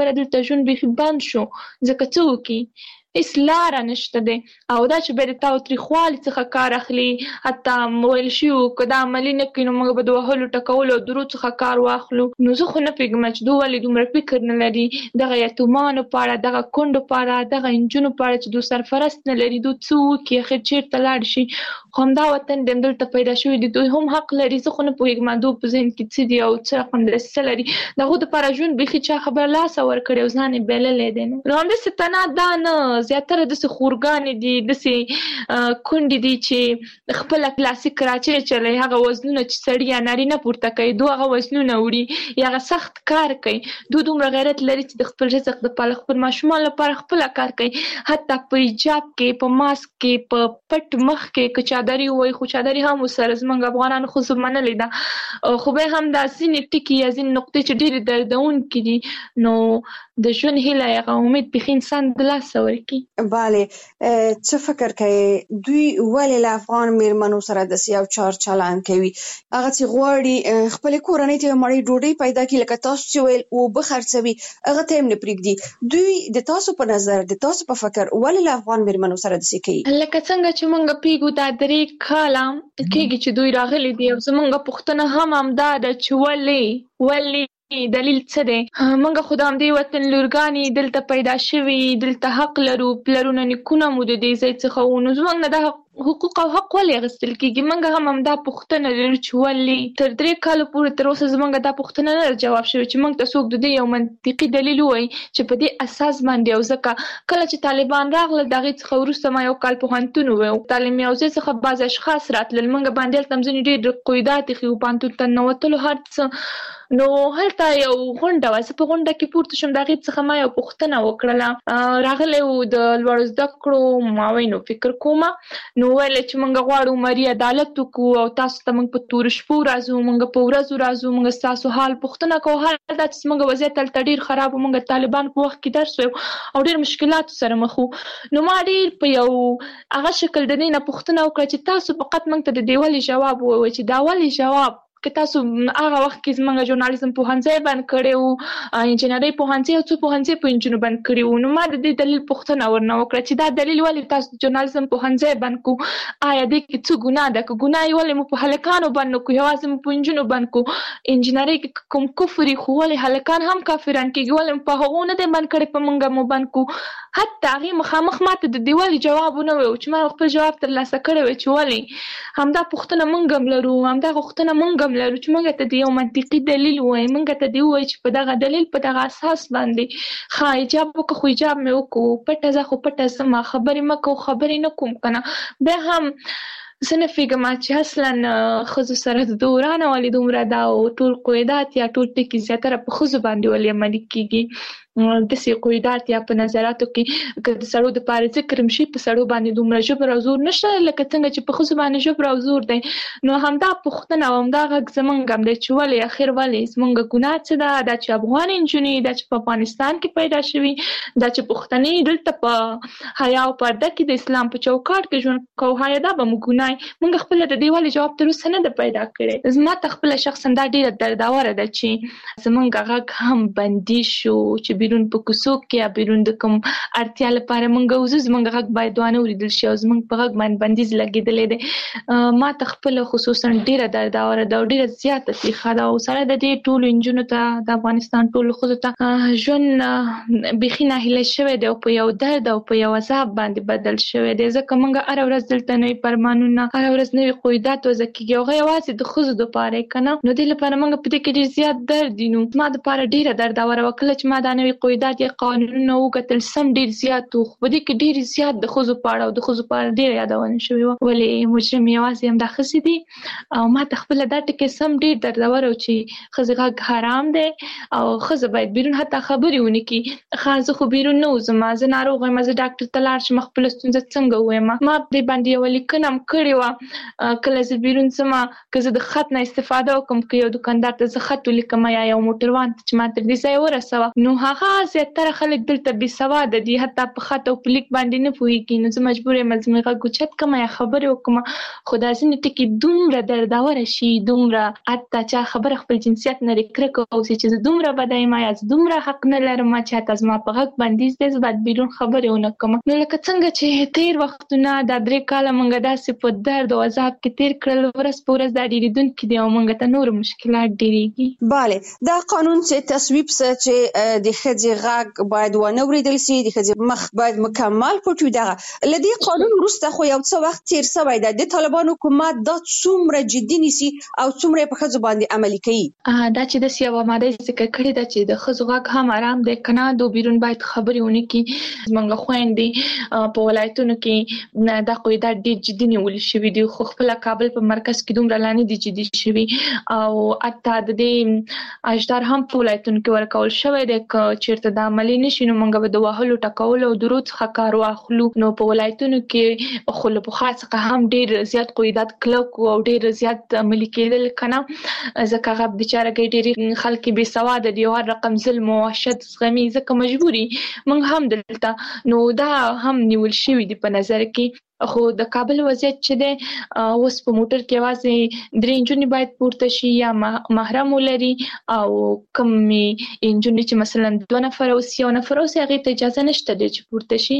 خبره دلته ژوند به بند شو ځکه څه وکي هیڅ لار نشته دی او دا چې به د تاوتریخوالي څخه کار اخلي حتی ویل شي که دا عملي نه کړي نو موږ به د وهلو ټکولو او درو څخه کار واخلو نو زه خو نه پوهېږم چې دوی ولې دومره فکر نه لري دغه یتیمانو په اړه دغه کونډو په اړه دغه نجونو په اړه چې دوی سرپرست نه لري دوی څه وکړي اخر چېرته لاړ شي خو همدا وطن دی همدلته پیدا شوي دي دوی هم حق لري زه خو نه پوهېږم دوی په ذهن کې څه دي او څه رقم دسیسه لري د هغوی دپاره ژوند بیخي چا خبره لاسه ورکړی او ځان یې بایللی دی نو همداسې تنها دا نه زیاتره داسې خورګانې دي داسې کونډې دي چې خپله کلاسیک کراچۍ چلی هغه وزنونه چې سړي یا نارینه پورته کوي دوی هغه وزنونه وړي یا هغه سخت کار کوي دوی دومره غیرت لري چې د خپل رزق دپاره خپل ماشومان لپاره خپله کار کوي حتی په حجاب کې په ماسک کې په پټ مخ کې که چادري ووایي خو چادري هم ورسره زموږ افغانانو ښځو منلې ده خو بیا هم دا ځینې ټکي یا ځینې نقطې چې ډېرې دردونکي دي نو د ژوند هیله هغه امید بیخي انسان د لاسه ورکړي. بله څه فکر کوي دوی ولې له افغان میرمنو سره داسې یو چار چلند کوي هغه چې غواړي خپلې کورنۍ ته یو مړۍ ډوډۍ پیدا کړي لکه تاسو چې ویل اوبه خرڅوي هغه ته هم نه پرېږدي دوی د تاسو په نظر د تاسو په فکر ولې له افغان میرمنو سره داسې کوي لکه څنګه چې موږ پیږو دا درې کاله کېږي چې دوی راغلي دي او زموږ پوښتنه هم همدا ده چې ولې ولې دلیل څه دی موږ خو د همدې وطن لورګانې دلته پیدا شوي دلته حق لرو پلرونه نیکونه مو د دې ځای څخه وو نو زموږ نه دا حقوق او حق ولې اخیستل کېږي موږ هم همدا پوښتنه لرو چې ولې تر درې کالو پورې تر اوسه زموږ دا پوښتنه نه ده جواب شوې چې موږ ته څوک د دې یو منطقي دلیل ووایي چې په دې اساس باندې او ځکه کله چې طالبان راغلل د هغې څخه وروسته ما یو کال پوهنتون وویل تعلیم یافتې څخه بعض اشخاص راتلل موږ باندې هلته هم ځینې ډېر قیودات ایښي وو پوهنتون ته ننوتلو هر څه نو هلته یو غونډه وه زه په غونډه کې پورته شوم د هغې څخه ما یو پوښتنه وکړله راغلی و د لوړو زده کړو معاون فکر کومه نو ویل چې موږ غواړو مری عدالت وکړو او تاسو ته موږ په تورو شپو راځو موږ په ورځو راځو موږ ستاسو حال پوښتنه کوو حال دا چې موږ وضعیت هلته ډېر خراب و موږ طالبان په وخت کې درس ویو او ډېر مشکلاتو سره مخ وو نو ما ډېر په یو هغه شکل د دې نه پوښتنه وکړه چې تاسو فقط موږ ته د دې ولې جواب ووایئ چې دا ولې جواب که تاسو هغه وخت کې زموږ ژورنالیزم پوهنځی بند کړی و انجینرۍ پوهنځی او څو پوهنځي په نجونو بند کړي وو نو ما د دې دلیل پوښتنه ورنه وکړه چې دا دلیل ولې تاسو ژورنالیزم پوهنځی بند کړو آیا دې کې څه ګناه ده که ګناه یې ولې مو په هلکانو بند نه کړو یوازې مو په نجونو بند کړو انجینرۍ کې کوم کفر خو ولې هلکان هم کافران کېږي ولې مو په هغو نه دی بند کړی په موږ مو بند کړو حتی هغې مخامخ ماته د دې ولې جواب ونه ویل چې ما خپل جواب ترلاسه کړی وی چې ولې همدا پوښتنه موږ هم لرو همدا غوښتنه موږ هم لرو چې موږ ته د یو منطقي دلیل ووایي موږ ته دې ووایي چې په دغه دلیل په دغه اساس باندې ښه حجاب وکړه خو حجاب مې وکړو پټه ځه خو پټه ځه ما خبرې مه کوو خبرې نه کوم که نه بیا هم زه نه پوهېږم چې اصلا ښځو سره د دورانه ولې دومره دا او ټول قیودات یا ټول ټکي زیاتره په ښځو باندې ولې عملي کېږي داسې قیودات یا په نظراتو کې که د سړو دپاره ذکر هم شي په سړو باندې دومره ژبر او زور نشته لکه څنګه چې په ښځو باندې ژبر او زور دی نو همدا پوښتنه او همدا غږ زموږ هم دی چې ولې اخر ولې زموږ ګناه څه ده دا چې افغان نجونې دا چې په افغانستان کې پیدا شوي دا چې پښتنې دلته په حیا او پرده کې د اسلام په چوکاټ کې ژوند کوو حیا دا به مو ګناه وي موږ خپله د دې ولې جواب تر اوسه نه ده پیدا کړی زما ته خپله شخصا دا ډېره دردوره ده چې زموږ غږ هم بندي شو چې بیرون په کوڅو کې یا بیرون د کوم اړتیا لپاره موږ وځو زموږ غږ باید وانه اورېدل شي او زموږ په غږ باندې بندیز لګېدلی دی ما ته خپله خصوصا ډېره دردوره ده او ډېره زیاته تریخه ده او سره د دې ټولو نجونو ته د افغانستان ټولو ښځو ته ژوند بیخي ناهیلی شوی دی او په یو درد او په یو عذاب باندې بدل شوی دی ځکه موږ هره ورځ دلته نوي فرمانونه هره ورځ نوي قیودات وضع کېږي هغه یوازې د ښځو دپاره یې که نه نو دې لپاره موږ په دې کې ډېر زیات درد دي نو زما دپاره ډېره دردوره وه کله چې ما دا نوي قیودات یا قانونونه وکتل سم ډېر زیات وو خو په دې کې ډېر زیات د ښځو په اړه او د ښځو په اړه ډېره یادونه شوې وه ولې مجرم یوازې همدا ښځې دي او ما ته خپله دا ټکي سم ډېر دردور و چې ښځې غږ حرام دی او ښځه باید بیرون حتی خبرې ونه کړي ښه زه خو بیرون نه وځم زه ناروغه یم زه ډاکټر ته لاړ شم خپله ستونزه څنګه ووایم ما په دې باندې یوه لیکنه هم کړې وه کله زه بیرون ځم که زه د خط نه استفاده وکړم که یو دوکاندار ته زه خط ولیکم یا یو موټروان ته چې ما تر دې ځایه ورسوه نو هغه خاص زیاتره خلک دلته بې سواده دي، حتی په خط او په لیک باندې نه پوهېږي. نو زه مجبور یم زما غږ اوچت کړم یا خبرې وکړم. خو دا ځینې ټکي دومره دردوره شي، دومره حتی چا خبره خپل جنسیت نه لري کرکه اوسي چې زه دومره بده یم یا زه دومره حق نه لرم چې حتی زما په غږ بندیز دی، زه باید بیرون خبرې ونه کړم. نو لکه څنګه چې تېر وختونه دا درې کاله موږ داسې په درد او عذاب کې تېر کړل، ورځ په ورځ دا ډېرېدونکي دي او موږ ته نور مشکلات ډېرېږي. بله، دا قانون چې تصویب څه چې د ښځې غږ باید ونه اورېدل سي، د ښځې مخ باید مکمل پټ وي. دغه له دې قانون وروسته خو یو څه وخت تېر سوی دی، د طالبانو حکومت دا څومره جدي نیسي او څومره یې په ښځو باندې عملي کوي؟ دا چې داسې یوه ماده یې ذکر کړې ده چې د ښځو غږ هم آرام دی، که نه د بیرون باید خبرې ونه کړي. زموږ خویندې په ولایتونو کې دا قاعده ډېر جدي نیول شوي دي، خو خپله کابل په مرکز کې دومره لا نه دي جدي شوي او حتی د دې اجدار هم په ولایتونو کې ورکول شوی دی. که چېرته دا عملي نه شي نو موږ به د وهلو ټکولو او درود څخه کار واخلو. نو په ولایتونو کې خو له پخوا څخه هم ډېر زیات قیودات کلک او ډېر زیات عملي کېدل، که نه ځکه هغه بېچارهګۍ ډېرې خلک بې سواده دي او هر رقم ظلم او وحشت زغمي، ځکه مجبوري موږ هم دلته. نو دا هم نیول شوي دي په نظر کې. خو د کابل وضعیت چې دی اوس په موټر کې یوازې درې نجونې باید پورته شي یا محرم ولري او کومې نجونې چې مثلا دوه نفره اوسي یو نفر اوسي هغې ته اجازه نشته دی چې پورته شي.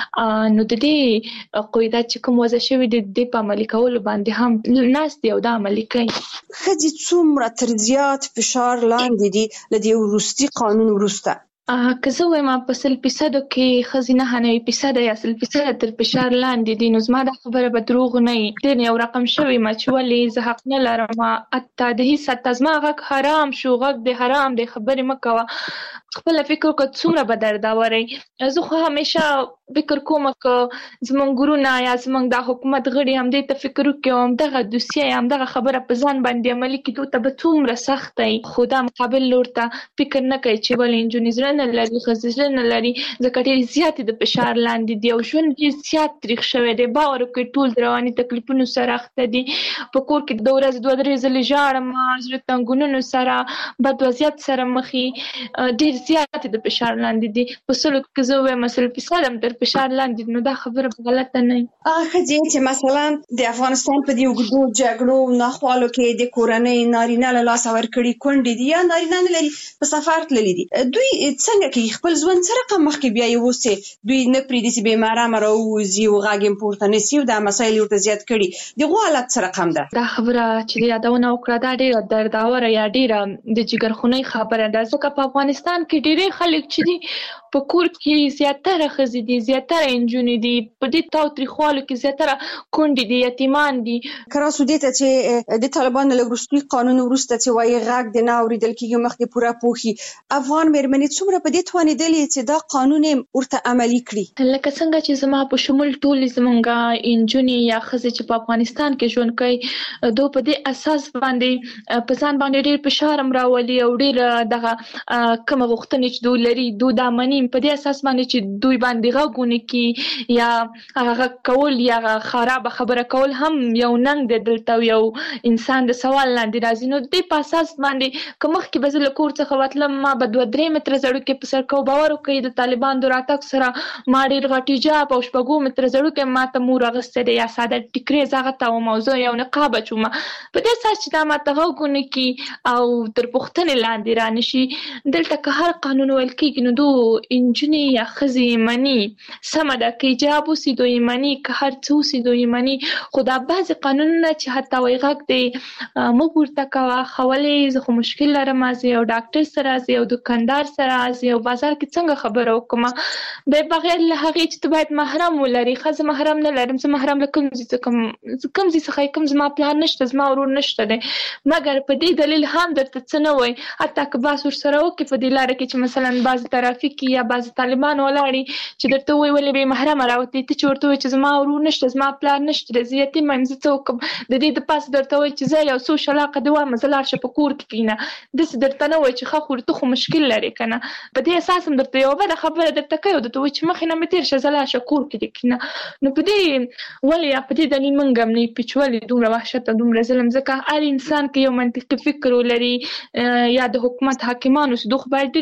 نو د دې قاعده چې کوم وضع شوي دی د دې په عملي کولو باندې هم ناست دی او دا عملي کوي. ښځې څومره تر زیات فشار لاندې دي له دې وروستي قانون وروسته؟ که زه وایم په سل فیصدو کې ښځې نهه نوي فیصده یا سل فیصده تر فشار لاندې دي، نو زما دا خبره به دروغ نه وي. ډېر یو رقم شوی ما چې ولې زه حق نه لرم، حتی د هېڅ حتی زما غږ حرام شو، غږ دی حرام دی، خبرې مه کوه. خپله فکر وکړه څومره به دردوری. زه خو همیشه فکر کوم که زموږ ګرونا یا زموږ دا حکومت غړي همدې ته فکر وکړي او همدغه دوسیه یا همدغه خبره په ځان باندې عملي کېدو ته به څومره سخته وي. خو دا مقابل لور ته فکر نه کوي چې ولې نجونې زړه نه لري، ښځې زړه نه لري، ځکه ډېرې زیاتې د فشار لاندې دي او ژوند ډېر زیات تریخ شوی دی. باور وکړئ ټول د رواني تکلیفونو سره اخته دي. په کور کې د ورځې دوه درې ځلې ژاړم، زړه تنګونونو سره، بد وضعیت سره مخ یې، ډېر زیات د فشار لاندې دي. په سلو کې زه ووایم سل فیصده هم تر فشار لاندې، نو دا خبره په غلطه نه وي. هغه ښځې چې مثلا د افغانستان په دې اوږدو جګړو ناخوالو کې د کورنۍ نارینه له لاسه ورکړي کونډې دي یا نارینه نه لري په سفر تللي دي، دوی څنګه کوي؟ خپل ژوند څه رقم مخکې بیایي اوسي؟ دوی نه پرېږدي چې بې محرمه راووځي او غږ یې پورته نه سي او دا مسایل ورته زیات کړي. د هغو حالت څه رقم ده؟ دا خبره چې یادونه وکړه دا ډېره دردوره یا ډېره د جګرخونۍ خبره ده، ځکه په افغانستان کې ډېری خلک چې دي په کور کې زیاتره ښځې دي، زیاتره نجونې دي، په دې تاوتریخوالو کې زیاتره کونډې دي، یتیمان دي. که راسو دې ته چې د طالبانو له وروستي قانون وروسته چې وایي غږ دې نه اورېدل کېږي مخکې پوره پوه شي، افغان مېرمنې څومره په دې توانېدلې چې دا قانون یې ورته عملي کړي؟ لکه څنګه چې زما په شمول ټولې زموږ نجونې یا ښځې چې په افغانستان کې ژوند کوي، دوی په دې اساس باندې په ځان باندې ډېر فشار هم راولي او ډېر دغه کومه غوښتنې چې دوی لري دوی دا مني، په دې اساس باندې چې دوی باندې غږ ونه کړي یا هغه کول یا خرابه خبره کول هم یو ننګ دی دلته، یو انسان د سوال لاندې راځي. نو د دې په اساس باندې که مخکې به زه له کور څخه وتلم ما به دوه درې متره زړوکې په سر کو، باور وکړئ د طالبان د راتګ سره ما ډېر غټ حجاب او شپږو متره زړوکې ما ته مور اغوستی دی یا ساده ټیکرې زه هغه ته وم او زه یو نقاب اچوم، په دې اساس چې دا ما ته غږ ونه کړي او تر پوښتنې لاندې رانشي. دلته که هر قانون ویل کېږي نو دو نجونې یا ښځې مني، سمه ده که حجاب اوسي دوی مني، که هر څه اوسي دوی مني. خو دا بعضې قانونونه چې حتی وایي غږ دی مه پورته کوه، ښولې زه خو مشکل لرم، زه یو ډاکټر سره، زه یو دکاندار سره، زه یو بازار کې څنګه خبره وکړم بیا بغیر له هغې چې ته باید محرم ولري. ښه زه محرم نه لرم، زه محرم له کوم ځای څخه کوم ځای څخه کوم زما پلار نشته، زما ورور نشته دی، مګر په دې دلیل هم درته څه نه وایي. حتی که بحث ورسره وکړي په دې لاره کې چې مثلا بعضې ترافیک یا بعضې طالبان ولاړي چې درته وایي ولې بې محرمه راوتې، ته چې ورته وایي چې زما ورور نشته، زما پلار نشته، زه یتیم یم، زه څه وکړم، د دې د پاسه درته وایي چې زه یو څو شلاقه دې وایم زه لاړ شه په کور کې کښېنه، داسې درته نه وایي چې ښه خو ته خو مشکل لرې که نه. په دې اساس هم درته یوه بده خبره درته کوي او درته وایي چې مخکې نه مې تېر شه زه لاړ شه کور کې دې کښېنه. نو په دې ولې یا په دې دلیل موږ هم نه یو چې ولې دومره وحشت او دومره ظلم، ځکه هر انسان که یو منطقي فکر ولري یا د حکومت حاکمان اوسي دوی خو باید ډېر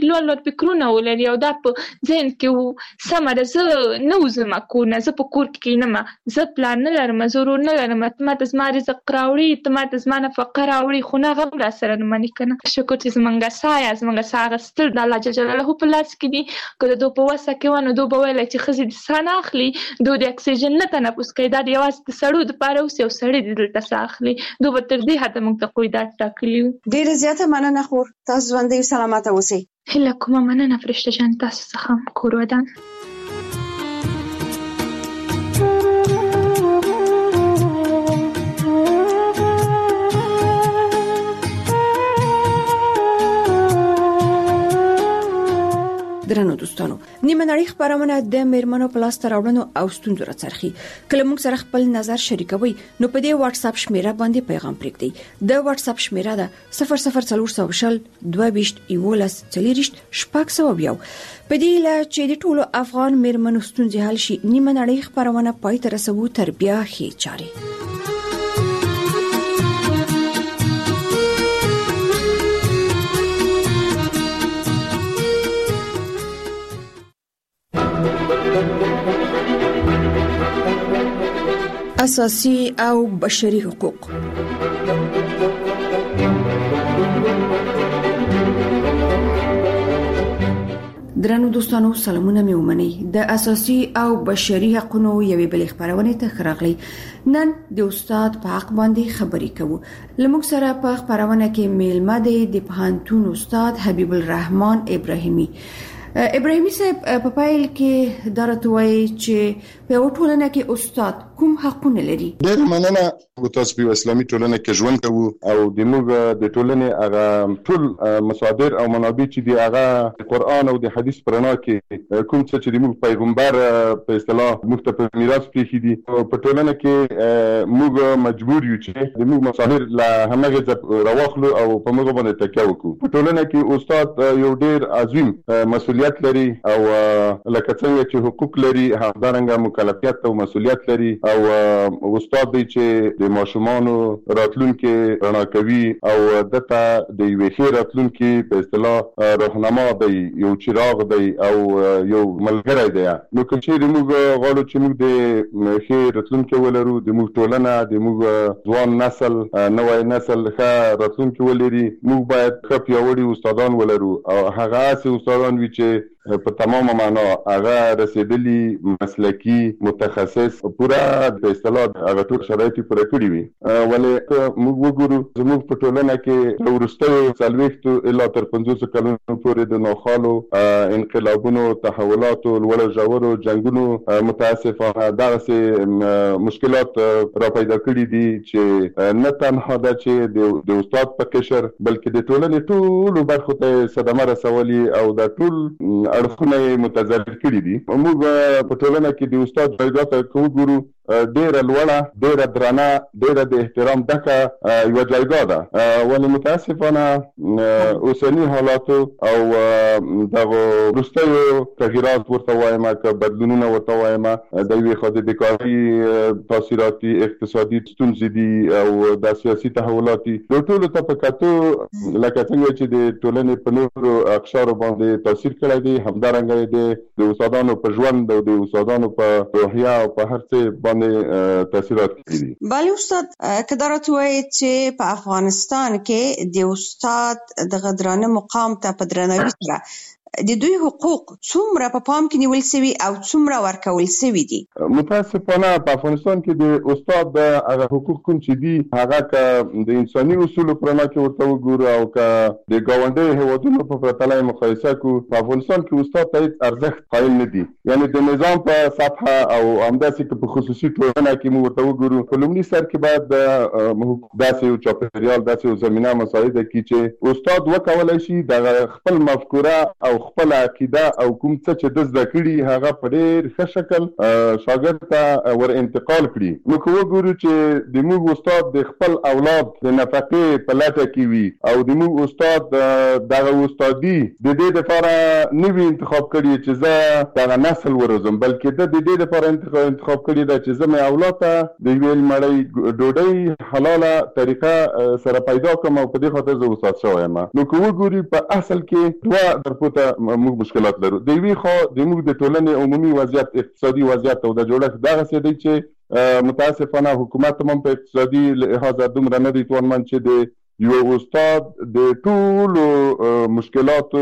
ډېر لوړ لوړ فکرونه ولري او دا په ذهن کې سمه ده زه نه وځم کور نه، زه په کور کې کښېنم، زه پلار نه لرم، زه ورور نه لرم، ته ماته زما رزق راوړي، ته ماته زما نفقه راوړي، خو نه هغه هم راسره نه مني که نه. شکر چې زمونږ ساه یا زمونږ ساه اخیستل د الله جل جلاله په لاس کې دي. که د دوی په وسه کې وه نو دوی به ویلی چې ښځې د ساه نه اخلي، دوی د اکسیجن نه تنفس کوي، دا د یوازې د سړو دپاره اوس یو سړی د دلته ساه اخلي. دوی به تر دې حده موږ ته قیودات ټاکلي وو. ډېره زیاته مننه خور، تاسو ژوندۍ او سلامته اوسئ. هیله کومه مننه فرشته جان، تاسو څخه کور ودان. درنو دوستانو، نیمه نړۍ خبرونه د میرمنو په لاس راوړنو او ستونزو راڅرخي. کله موږ سره خپل نظر شریکوي نو په دې واتس اپ شمیره باندې پیغام پرېږدئ. د واتس اپ شمیره ده صفر صفر څلور سوه شل دوه ویشت یولس څلوېښت شپږ سوه یو. په دې له چې د ټولو افغان میرمنو ستونزې حل شي، نیمه نړۍ خبرونه پای ته رسوو تر بیا ښې چارې. اساسي او بشري حقوق. درنو دوستانو سلامونه مې ومنئ. د اساسي او بشري حقوقو یوې بلې خبرونه ته خراغلی. نن د استاد په حق باندې خبرې کوو. لموږ سره په خبرونه کې میلمه دی د پوهنتون استاد حبیب الرحمن ابراهیمي. ابراهیمي صاحب په پایل کې درتوي چې په ټولنه کې استاد کوم حقونه لري؟ ډېر مننه. تاسو په اسلامي ټولنه کې ژوند کوو او د موږ د ټولنې هغه ټول مصادر او منابع چې دی هغه قرآن او د حدیث پرنا کې کوم څه چې د موږ پیغمبر په اصطلاح موږ ته په میراث پریښي دي، په ټولنه کې موږ مجبور یو چې د موږ مصادر له همغه راوخلو او په موږ باندې تکیه وکړو. په ټولنه کې استاد یو ډېر عظیم مسؤلیت لري او لکه څنګه چې حقوق لري همدارنګه مکلفیت او مسؤلیت لري او استاد دی چې د ماشومانو راتلونکي رڼا کوي او دته د یوې ښې راتلونکي په اصطلاح راهنما دی، یو چراغ دی او یو ملګری دی. نو که چیرې موږ غواړو چې موږ د ښې راتلونکي ولرو، د موږ ټولنه د موږ ځوان نسل نوی نسل ښه راتلونکي ولري، موږ باید ښه پیاوړي استادان ولرو او هغه هسې استادان وي چې په تمامه معنا هغه رسیدلی مسلکی متخصص پورا په اصطلاح هغه ټول شرایط پوره کړی وي. ولې موږ وګورو زموږ په ټولنه کې وروستیو څلوېښتو الا تر پنځوسو کلونو پورې د ناخوالو انقلابونو، تحولاتو، لوړو ژورو جنګونو متاسفانه دغسې مشکلات را پیدا کړي دي چې نه تنها ده چې د استاد په قشر بلکې د ټولنې ټولو برخو ته صدمه رسولي او د ټول اړخونه متضرر کړي دي. موږ په ټولنه کې د استاد جایګاه ته که وګورو ډېره لوړه، ډېره درنه، ډېره د احترام ډکه یوه جایګاه ده. ولې متاسفانه اوسني حالاتو او دغو وروستیو تغییرات ورته وایم که بدلونونه ورته وایم د یوې خوا د بیکاري تاثیرات دي، اقتصادي ستونزې دي او د سیاسي تحولات دي. د ټولو ته په کتو لکه څنګه چې د ټولنې په نورو اقشارو باندې تاثیر کړی دی، همدارنګه د استادانو په ژوند او د استادانو په روحیه او په هر څه تاثیرات کړي دي. بله استاد، که درته وایي چې په افغانستان کې د استاد د غدرانه مقام ته په درناوي سره د دوی حقوق څومره په پام کې نیول شوي او څومره ورکول شوي دي؟ متاسفانه په افغانستان کې د استاد د هغه حقوق کوم چې دي هغه که د انساني اصولو په رڼا کې ورته وګورو او که د ګاونډیو هېوادونو په پرتله یې مقایسه کړو، په افغانستان کې استاد ته هېڅ ارزښت قایل نه دي. یعنې د نظام په سطحه او همداسې که په خصوصي ټولنه کې موږ ورته وګورو، په لومړي سر کې باید داسې یو چاپېریال، داسې یو زمینه مساعده کړي چې استاد وکولی شي دغه خپل مفکوره او خپل عقیده او کوم څه چې د زده کړي هغه په ډېر ښه شکل شاګرد ته ور انتقال کړي. نو که وګورو چې د موږ استاد د خپل اولاد د نفقې په لټه کې وي او د موږ استاد دغه استادي د دې لپاره نه وي انتخاب کړي چې زه دغه نسل وروزم، بلکې د دې لپاره انتخاب کړي دا چې زه مې اولاد ته د یوې مړۍ ډوډۍ حلاله طریقه سره پیدا کوم او په دې خاطر زه استاد شوی یم. نو که وګوري په اصل کې دوه درپورته موږ مشکلات لرو. د یوې خوا د موږ د ټولنې عمومي وضعیت، اقتصادي وضعیت او د جوړښت دغسې دی چې متاسفانه حکومت هم په اقتصادي لحاظ دومره نه دی توانمند چې د یو استاد د ټولو مشکلاتو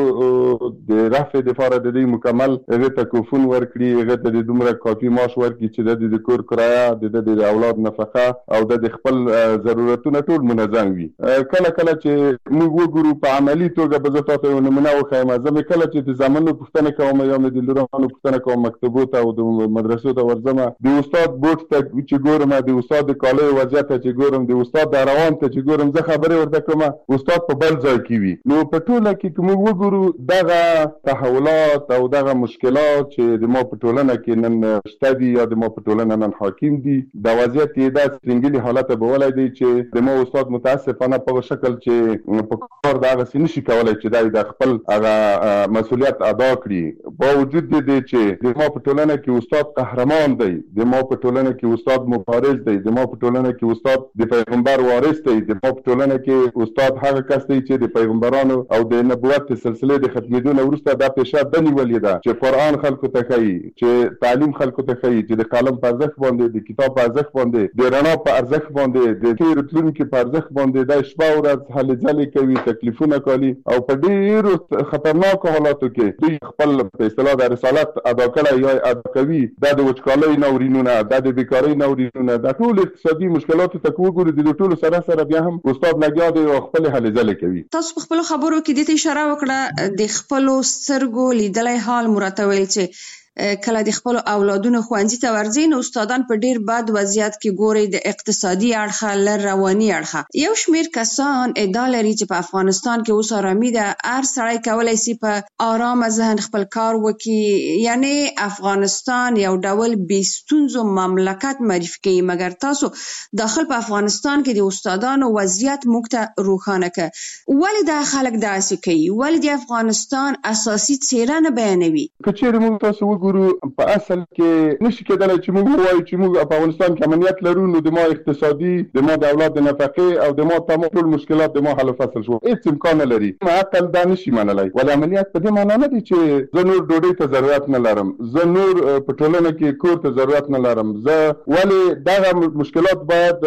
د رفع لپاره د دې مکمل هغه ته کوفون ورکړي، هغه ته د دومره کافي معاش ورکړي چې د کور کرایه، د د اولاد نفقه او د خپل ضرورتونه ټول منظم وي. کله کله چې موږ وګورو په عملی توګه به زه تاسو یو نمونه وښیم. زه مې کله چې د زامنو پوښتنه کوم یا مې د لورانو پوښتنه کوم مکتبو ته او د مدرسو ته ورځم، د استاد بوټ ته چې ګورم، د استاد د کالیو وضعیت ته چې ګورم، د استاد د روان ته چې ګورم، زه خبرې ورته کومه استاد په بل ځای کې وي. نو په ټوله کې که موږ وګورو دغه تحولات او دغه مشکلات چې د ما په ټولنه کې نن شته دي یا د ما په ټولنه نن حاکم دي، د وضعیت یې داسې سنګلي حالت به ولی دی چې د ما استاد متاسفانه په شکل چې په کار دغسې نشي کولی چې دا د خپل هغه مسؤلیت ادا کړي. با وجود د دې چې د ما په ټولنه کې استاد قهرمان دی، د ما په ټولنه کې استاد مبارز دی، د ما په ټولنه کې استاد د پیغمبر وارث دی، د ما په ټولنه کې استاد هغه کس دی چې د پیغمبرانو او د نبوت سلسله د ختمېدو نه وروسته دا پیشه ده نیولې ده چې قرآن خلکو ته ښیي، چې تعلیم خلکو ته ښیي، چې د قلم په ارزښت باندې، د کتاب په ارزښت باندې، د رڼا په ارزښت باندې، د ښې راتلونکي په ارزښت باندې دا شپه ورځ هلې ځلې کوي، تکلیفونه کوي او په ډېرو خطرناکو حالاتو کې دوی خپل په اصطلاح د رسالت ادا کړی یا ادا کوي. دا د وچکالۍ ناورینونه، دا د بیکارۍ ناورینونه، دا ټول اقتصادي مشکلاتو ته وګورو، د ټولو سره سره بیا هم استاد لګیا دی او خپل هلې ځلې کوي. تاسو په خپل خبرو کې د دې اشاره وکړه د خپل سترګو لیدلای حال مراتب ویل چې کله د خپل اولادونو ښوونځي ته ورځي نو استادان په ډیر بد وضعیت کې ګوري، د اقتصادي اړخه لر رواني اړخه. یو شمیر کسان ادعا لري چې په افغانستان کې اوس آرامي ده، هر سړی کولی شي په آرامه ذهن خپل کار وکړي، یعنی افغانستان یو ډول بې ستونزو مملکت معرفي کوي. مګر تاسو داخل په افغانستان کې د استادانو وضعیت موږ ته روښانه کړه. ولې دا خلک داسې کوي؟ ولې د افغانستان اساسي څیره نه بیانوي؟ که چیرې موږ تاسو وګورو په اصل کې نشي کېدلی چې موږ ووایو چې موږ په افغانستان کې امنیت لرو نو د ما اقتصادي، د ما د اولاد د نفقې او د ما تمام ټول مشکلات د ما حل فصل شو. هیڅ امکان نه لري. عقل دا نشي منلی. ولې امنیت په دې معنا نه دی چې زه نور ډوډۍ ته ضرورت نه لرم، زه نور په ټولنه کې کور ته ضرورت نه لرم، زه ولې دغه مشکلات باید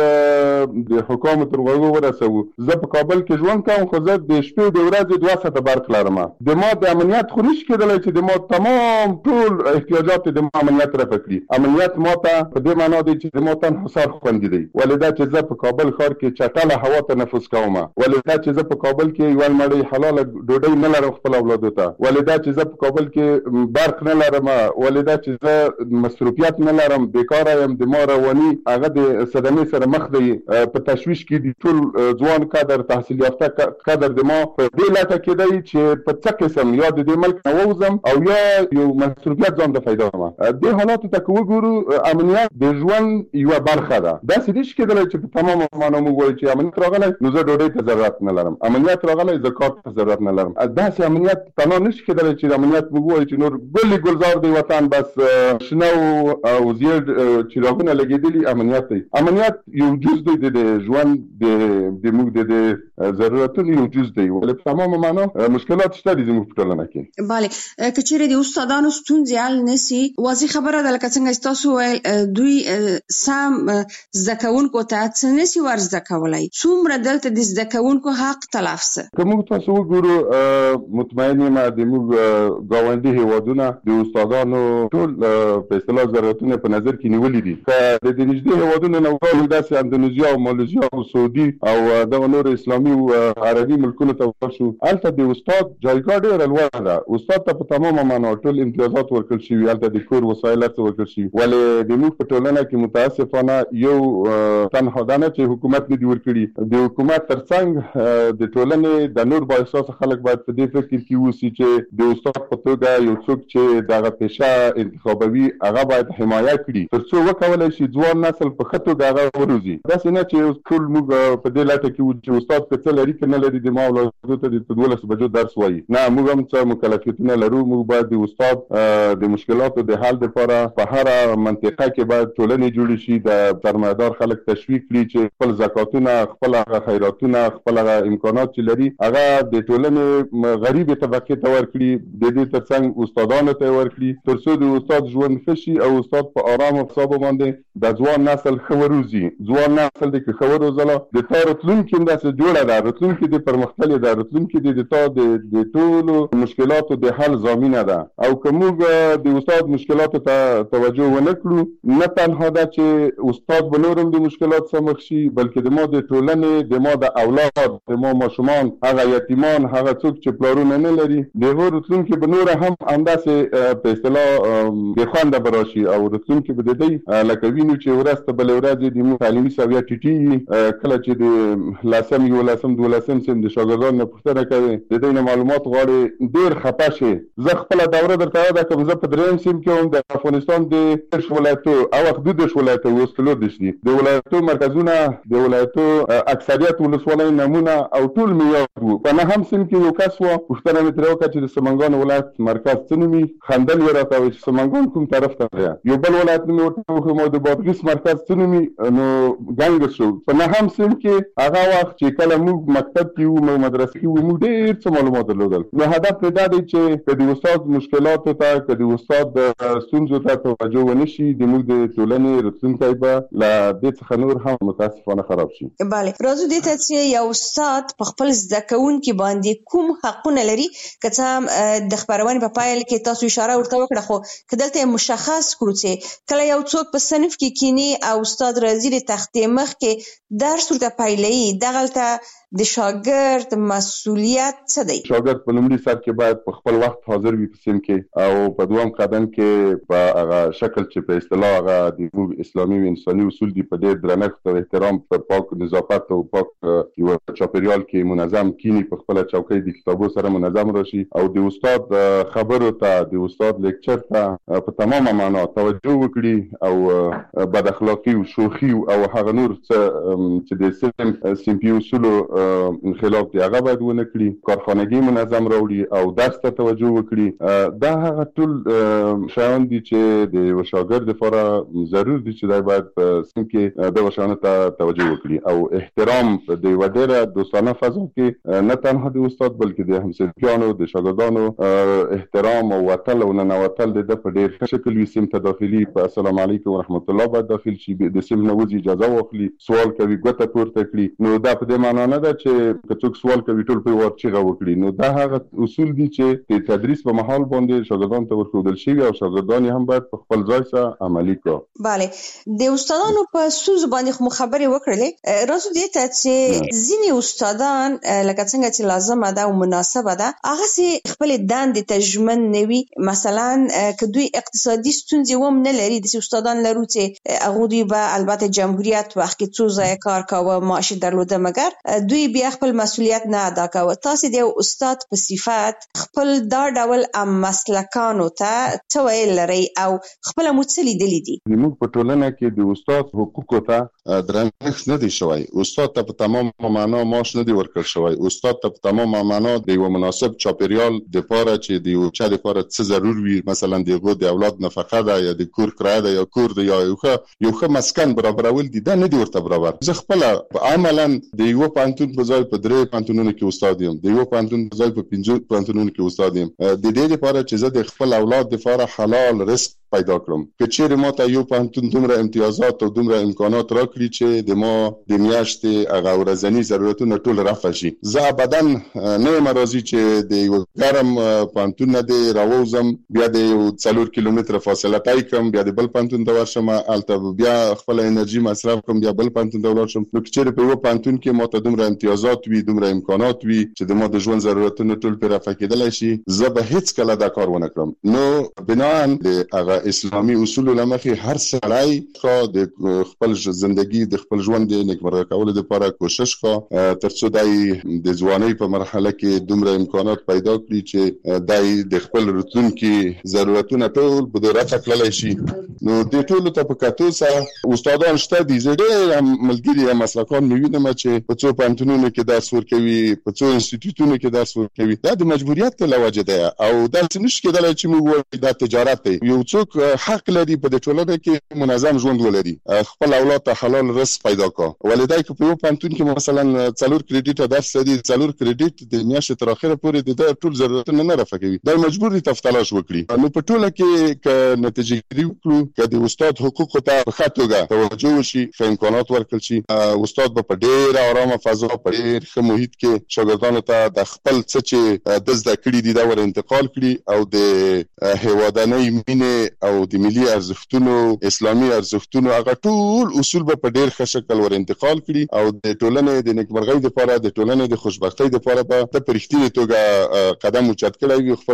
د حکومت تر غوږو ورسوو. زه په کابل کې ژوند کوم خو زه د شپې د ورځې دوه ساعته برق لرم. د ما د امنیت خو نشي کېدلی چې د ما تمام ټول احتیاجات د ما امنیت رفع کړي. امنیت ما ته په دې معنا دی چې د ما تنها سر خوندي دی. ولې دا چې زه په کابل ښار کې چټله هوا تنفس کوم، ولې دا چې زه په کابل کې یوه مړۍ حلاله ډوډۍ نه لرم خپل اولادو ته، ولې دا چې زه په کابل کې برق نه لرم، ولې دا چې زه مصروفیت نه لرم، بیکاره یم، د ما رواني هغه د صدمې سره مخ دی، په تشویش کې دي ټول ځوان کادر، تحصیل یافته کادر د ما په دې لټه کې دی چې په څه قسم یا د دې ملک نه ووځم او یا یو مصروفیت ځان ته پیدا کړم. دې حالاتو ته که وګورو امنیت د ژوند یوه برخه ده. داسې نشي کېدلی چې په تمامه معنا موږ وایو چې امنیت راغلی نو زه ډوډۍ ته ضرورت نه لرم، امنیت راغلی زه کار ته ضرورت نه لرم. داسې امنیت تنها نشي کېدلی چې امنیت موږ وایو چې نور ګلې ګلزار دی وطن، بس شنه او زیړ چراغونه لګېدلي امنیت دی. امنیت یو جز دی د ژوند د موږ د ضرورتونو یو جز دی، ولې په تمامه معنا مشکلات شته دي زموږ په ټولنه کې. بله، که چیرې د استادانو ستونزې حل نسي، واضح خبره ده لکه څنګه چې تاسو ویل دوی سم زده کوونکو ته څه نسي ور زده کولی. څومره دلته د زده کوونکو حق تلف څه؟ که موږ تاسو وګورو مطمئن یم د موږ ګاونډي هېوادونه د استادانو ټول په اصطلاح ضرورتونه په نظر کې نیولي دي. که د دې نږدې هېوادونو نه وګورو داسې اندونیزیا او مالیزیا او سعودي او دغه نورو اسلامي او عربي ملکونو ته ورشو، هلته د استاد جایګاه ډېره لوړه ده. استاد ته په تمامه معنا ټول امتیازات ورکړل ورکړل شي البته د کور وسایل څه ورکړل شي ولې د موږ په ټولنه کې متاسفانه یو تنها دانه چې حکومت نه دی ورکړي د حکومت ترڅنګ د ټولنې د نور با احساس خلک باید په دې فکر کې وسی چې د استاد په توګه یو څوک چې دغه پیشه انتخابوي هغه باید حمایت کړي ترڅو وکولای شي ځوان نسل په خطو هغه وروزي دا څنګه چې ټول موږ په دې لټه کې چې استاد په څه لري کنه لري د ماولو ته د دولس بجو درس وایي نه موږ هم څه مکلفیتونه لرو موږ باید د استاد د مشکلاتو د حل لپاره په هر منطقه کې باید ټولنې جوړ شي د سرمایدار خلک تشویق کړي چې خپل زکاتونه خپل خیراتونه خپل امکانات چې لري هغه د ټولنې غریب طبقه ته ورکړي د دې ترڅنګ استادانو ته ورکړي ترڅو د استاد ژوند ښه او استاد په آرام او حساب باندې د ځوان نسل خبروزي ځوان نسل د خبروزله د تارتلونکو د څه جوړه ده راتلونکو د پرمختللي د راتلونکو د تا د ټولو مشکلاتو د حل ضامنه ده او کومه د استاد مشکلاتو ته توجه ونکړو نه تنها ده چې استاد بنورم د مشکلات سره مخ شي بلکې د مو د ټولنې د مو د اولاد د مو ماشومان هغه یتیمان هغه څوک چې پلارونه نه لري د راتلونکو بنور هم انداسه په اصطلاح د خوانده براشي او راتلونکو به د دې لکه وینو چې ورسته بل ورځ د تعلیمي سویا ټیټي کله چې د لاسم یو لاسم دولسم سم د شاګردانو نه پوښتنه کوي د دې معلومات غواړي ډیر خپه شي زه خپل دوره درته دا کوم زه په دریم سیم کې هم د افغانستان د ولایتو او حدود ولایتو وستلو دي د ولایتو مرکزونه د ولایتو اکثریت ولسوالۍ نمونه او ټول میاد وو په نه هم سیم کې یو کس وو پوښتنه مې تر وکړه چې د سمنګان ولایت مرکز څه نومي خندل ورته چې سمنګان کوم طرف ته دی یو بل ولایت مې ورته وخو مو د بادغیس مرکز څه نومي نو ګنګ شو په نه هم سیم کې هغه وخت چې کله موږ مکتب کې وو مدرسې کې وو موږ ډېر څه معلومات درلودل نو هدف دې دا دی چې کدي استاد مشکلات ته کدي استاد ستونزو ته توجه ونشي د موږ د ټولنې راتلونکی به لا د څخه نور هم متاسفانه خراب شي bale راځو دې ته چې یو استاد په خپل زده کوونکي باندې کوم حقونه لري کته د خبرونه په پایل کې تاسو اشاره ورته وکړه خو کدلته مشخص کړو چې کله یو څوک په صنف کې کینی او استاد راځي د تختې مخ کې درس ورته پایلې دغلته د شاګرد مسؤلیت څه دی شاګرد په لومړي سر کې باید په خپل وخت حاضر وي په سیم کې او په دوام قدم کې په هغه شکل چې په اصطلاح هغه د اسلامي او انساني اصول دی په ډېر درنښت او احترام پر پاک نظافت او پاک یو چاپیریال کې منظم کینی په خپل چوکۍ د کتابو سره منظم راشي او د استاد خبرو ته د استاد لیکچر ته په تمامه معنا توجه وکړي او بد اخلاقی او شوخي او هغه نور چې د سیم سیم پی اصول انخلاف دی هغه باید ونه کړي کارخانګي منظم راوړي او درس ته توجه وکړي دا هغه ټول شاوند دي چې د شاګرد لپاره ضروري دي چې دا باید سم کې د وشانه ته توجه وکړي او احترام د ودره دوستانه فضا کې نه تنها د استاد بلکې د همصنفیانو د شاګردانو احترام او وتل او ننوتل د په ډیر ښه شکل وي سم ته داخلي په السلام علیکم ورحمت الله باید داخل شي د سم نوځي اجازه واخلي سوال کوي ګوته پورته کړي نو دا په دې معنی نه ده چې څوک سوال کوي ټول په ورچغه وکړي نو دا هغه اصول دي چې د تدریس په محل باندې شاګردانو ته ورکول شي او شاګردان هم باید په خپل ځای سره عملي کړي bale د استادانو په سوز باندې خبرې وکړلې راځو دې ته چې ځینې استادان لکه څنګه چې لازم ده او مناسبه ده هغه سي خپل دندې تجمن نوي مثلا کدوې اقتصادي ستونزې ووم نه لري د استادان لرو چې هغه دوی به البته جمهوریت وخت کې څو ځای کار کاوه معاش درلوده مګر دوی بیا خپل مسؤلیت نه ادا کوي تاسو د استاد په صفات خپل دا ډول ام مسلکانو ته څه ویل لري او خپل متصلي دي دي موږ په ټولنه کې د استاد حقوقو ته درنښت نه دی شوی استاد ته په تمام معنا معاش نه دی ورکړل شوی استاد ته په تمام معنا د یو مناسب چاپیریال د لپاره چې د یو چا لپاره څه ضرور وي مثلا دغه د اولاد نفقه ده یا د کور کرایه ده یا کور ده یا یو ښه یو ښه مسکن برابرول دي دا نه دی ورته برابر زه خپل عملاً د یو پانتون په ځای په درې پانتونونو کې استاد یم د یو پانتون په ځای په پنځه پانتونونو کې استاد یم د دې لپاره چې زه د خپل اولاد لپاره حلال رزق پیدا کړم. که چیرې ما ته یو پوهنتون دومره امتیازات او دومره امکانات راکړي چې د ما د میاشتې هغه ورځني ضرورتونه ټول رفع شي، زه ابدا نه یم راضي چې د یو ګرم پوهنتون نه دی راووزم، بیا د یو څلور کیلومتره فاصله طی کړم، بیا د بل پوهنتون ته ورشم، هلته بیا خپل انرژي مصرف کړم، بیا بل پوهنتون ته ولاړ شم. نو که چیرې په یو پوهنتون کې ما ته دومره امتیازات وي، دومره امکانات وي چې د ما د ژوند ضرورتونه ټول پرې رفع کېدلی شي، زه به هیڅ کله دا کار ونه کړم. نو بناً د هغه اسلامي اصولو له مخې هر سړی ښه د خپل زندګي د خپل ژوند د نیکمرغه کولو دپاره کوشش ښه تر څو دی د ځوانۍ په مرحله کې دومره امکانات پیدا کړي چې دی د خپل راتلونکي ضرورتونه ټول به رفع کړلی شي. نو دې ټولو ته په کتو سره استادان شته دي، زه ډېر ملګري یم مسلکان مې وینم چې په څو پوهنتونونو کې درس ورکوي، په څو انسټیټیوټونو کې درس ورکوي. دا د مجبوریت له وجې ده او داسې نشي کېدلی چې موږ وایو دا تجارت دی. یو څوک حق لري په دې ټولنه کې منظم ژوند ولري، خپل اولاد ته حلال رزق پیدا کړي. ولې که په یو پوهنتون کې مثلا څلور کریډیټه درس لري، څلور کریډیټ د میاشتې تر اخره پورې د ټول ضرورتونه نه رفع کوي، دا مجبور دي تفتلاش وکړي. نو په ټوله کې که نتیجه ګیري وکړو، که د استاد حقوقو ته په ښه توګه توجه وشي، ښه امکانات ورکړل شي، استاد به په ډېره ارامه فضا په ډېر ښه محیط کې شاګردانو ته د خپل څه چې د زده کړي دي دا ور انتقال کړي او د هیوادنۍ مینې او د ملي ارزښتونو اسلامي ارزښتونو هغه ټول اصول به په ډېر ښه شکل ور انتقال کړي او د ټولنې د نیکمرغۍ دپاره د ټولنې د خوشبختۍ دپاره به ته په رښتینې توګه قدم اوچت کړی وي،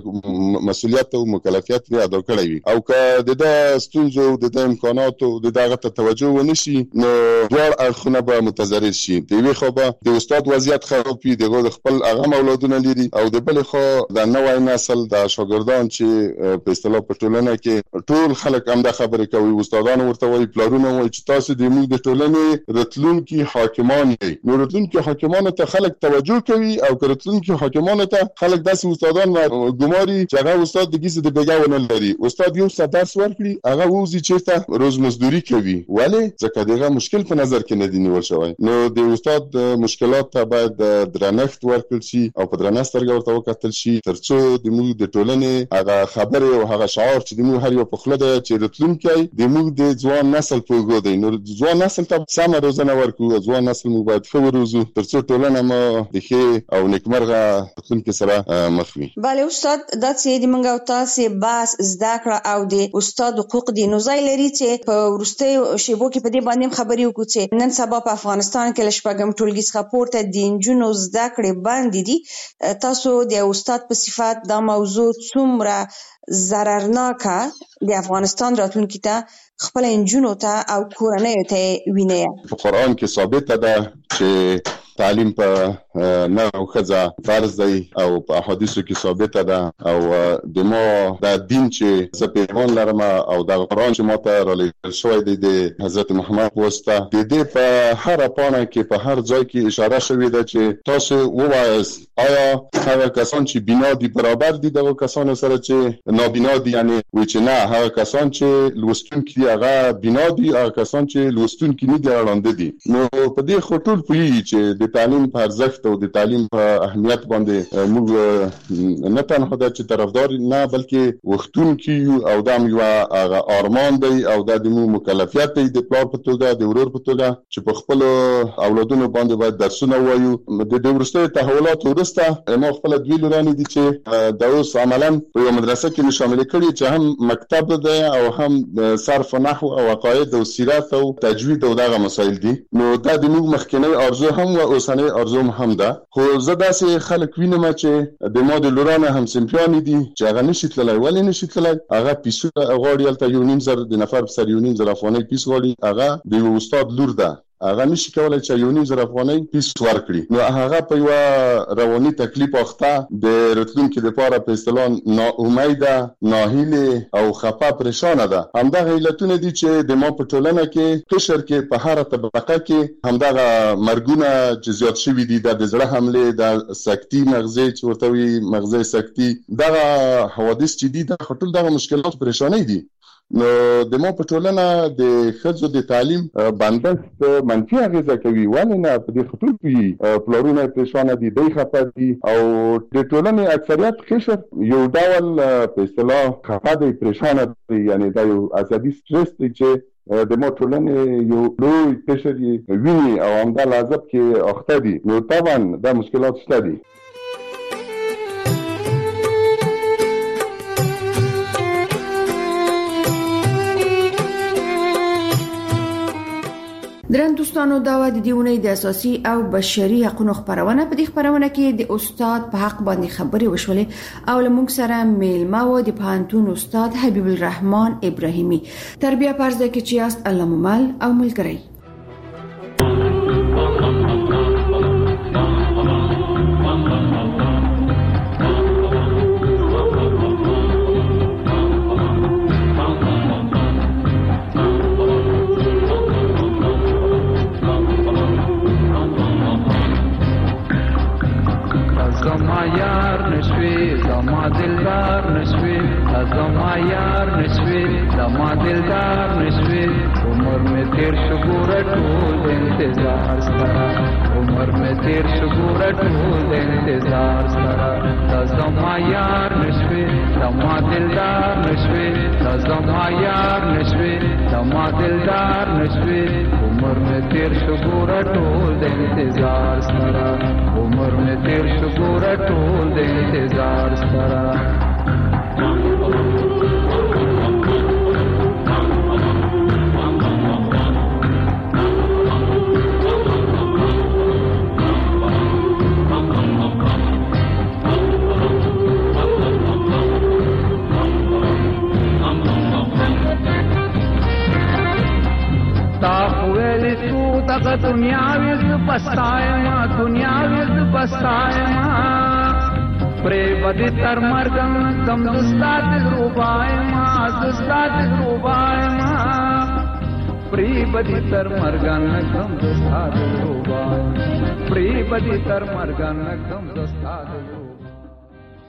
خپل مسؤلیت او مکلفیت یې ادا کړی وي. او که د ده ستونزو د ده امکاناتو د دغه ته توجه ونه شي نو دواړه اړخونه به متضرر شي. د یوې خوا به د استاد وضعیت خراب وي، دغه د خپل هغه اولادونه لري، او د بلې خوا د نوی نسل د شاګردان چې په اصطلاح په ټولنه کې ټول خلک همدا خبرې کوي، استادان ورته وایي، پلارونه وایي چې تاسو د موږ د ټولنې راتلونکي حاکمان یې. نو راتلونکي حاکمانو ته خلک توجه کوي او که راتلونکي حاکمانو ته خلک داسې استادان ګماري چې هغه استاد د ګیسه د بیګا ونه لري، استاد یو څه درس ورکړي هغه ووځي چېرته روز مزدوري کوي. ولې؟ ځکه دغه مشکل په نظر کې نه دی نیول شوی. نو د استاد مشکلات ته باید درنښت ورکړل شي او په درنه سترګه ورته وکتل شي تر څو د موږ د ټولنې هغه خبرې او هغه شعار چې د موږ هر یو په خوله ده چې راتلونکی د موږ د ځوان نسل په اوږو دی. نو ځوان نسل ته سمه روزنه ورکړو، ځوان نسل موږ باید ښه وروزو تر څو ټولنه مو د ښې او نیکمرغه راتلونکي سره مخ وي. بله استاد، دا چې د موږ او تاسې بحث زده کړه او د استاد حقوق دي، نو ځای لري چې په وروستیو شیبو کې په دې باندې خبرې وکړو چې نن سبا په افغانستان کې له شپږم ټولګي څخه پورته د نجونو زده کړې بندې دي. تاسو د استاد په صفت دا موضوع څومره ضررناکه د افغانستان راتلونکي ته خپل نجونو ته او کورنیو ته وینئ؟ په قرآن کې ثابته ده چې تعلیم په نر او ښځه فرض دی او په احادیثو کې ثابته ده او د ما دا دین چې زه په ایمان لرم او دا قرآن چې ما ته رالیږل شوی دی د حضرت محمد په واسطه، د دې په هره پاڼه کې په هر ځای کې اشاره شوې ده چې تاسو ووایاست آیا هغه کسان چې بینا دي برابر دي دغه کسانو سره چې نابینا دي؟ یعنی وایي چې نه، هغه کسان چې لوستونکي دي هغه بینا دي، هغه کسان چې لوستونکي نه دي ړانده دي. نو په دې خو ټول پوهېږي چې د تعلیم په ارزښت او د تعلیم په اهمیت باندې موږ نه تنها ده چې طرفدار نه بلکې وختونکي یو او دا یو هغه ارمان دی او دا د موږ مکلفیت دی د پلار په توګه د ورور په توګه چې په خپلو اولادونو باندې باید درسونه ووایو. د دې وروستیو تحولاتو وروسته ما خپله دوې لورانې دي چې دا اوس عملا په یوه مدرسه کې مې شاملې کړي چې هم مکتب دی او هم صرف و نحو او عقاید او سیرت او تجوید او دغه مسایل دي. نو دا د موږ مخکینی ارزو هم و اوسنۍ ارزو هم ده. خو زه داسې خلک وینم چې د ما د لورانه هم صنفیانې دي چې هغه نشي تللی. ولې نشي تللی؟ هغه پیسو غواړي، هلته یو نیم زر د نفر په سر یو نیم زر افغانۍ پیس غواړي، هغه د یو استاد لور ده، هغه نشي کولای چې یو نیم زر افغانۍ پیس ورکړي. نو هغه په یوه رواني تکلیف اخته د راتلونکي دپاره په اصطلاح ناامیده، ناهیلې او خفه پریشانه ده. همدغه علتونه دي چې د ما په ټولنه کې قشر کې په هره طبقه کې همدغه مرګونه چې زیات شوي دي، د زړه حملې، د سکتي مغزي چې ورته وایي مغزي سکتي، دغه حوادث چې دي دا ټول دغه مشکلات پریشانۍ دي. نو د مو په ټولنه د ښځو د تعلیم بندښت منفي اغیزه کوي ولې نه په دې خطر کې پلارونه پریشان دي دوی خفه دي او د ټولنې اکثریت قشر یو ډول په اصطلاح خفه دي پریشان دي یعنی دا یو عصبي سټرس دی چې د مو ټولنې یو لوی قشر ویني او همدا لازم کې اخته دي نو طبعا دا مشکلات شته دي. درن دوستانو دا و د دیونې د اساسي او بشري حقوقو خبرونه په دې خبرونه کې د استاد په حق باندې خبرې وشولې او لمونږ سره میلمه و د پانتون استاد حبیب الرحمن ابراهیمی تربیه پرزده کې چې است الله ممل او ملګری. زما یار نشوي زما دلدار نشوي زما یار نشوي زما دلدار نشوي عمر میں تیر شکور ټول انتظار سره عمر میں تیر شکور ټول انتظار سره زما یار نشوي زما دلدار نشوي زما یار نشوي زما دلدار نشوي عمر میں تیر شکور ټول انتظار سره عمر میں تیر شکور ټول د انتظار سره. تا خویلی تو دغه دنیا ویز بستایما دنیا ویز بستایما پری بدی تر مرگن کم دستا دلروبایما دستا دلروبایما پری بدی تر مرگن کم دستا دلروبایما پری بدی تر مرگن کم دستا دلروبایما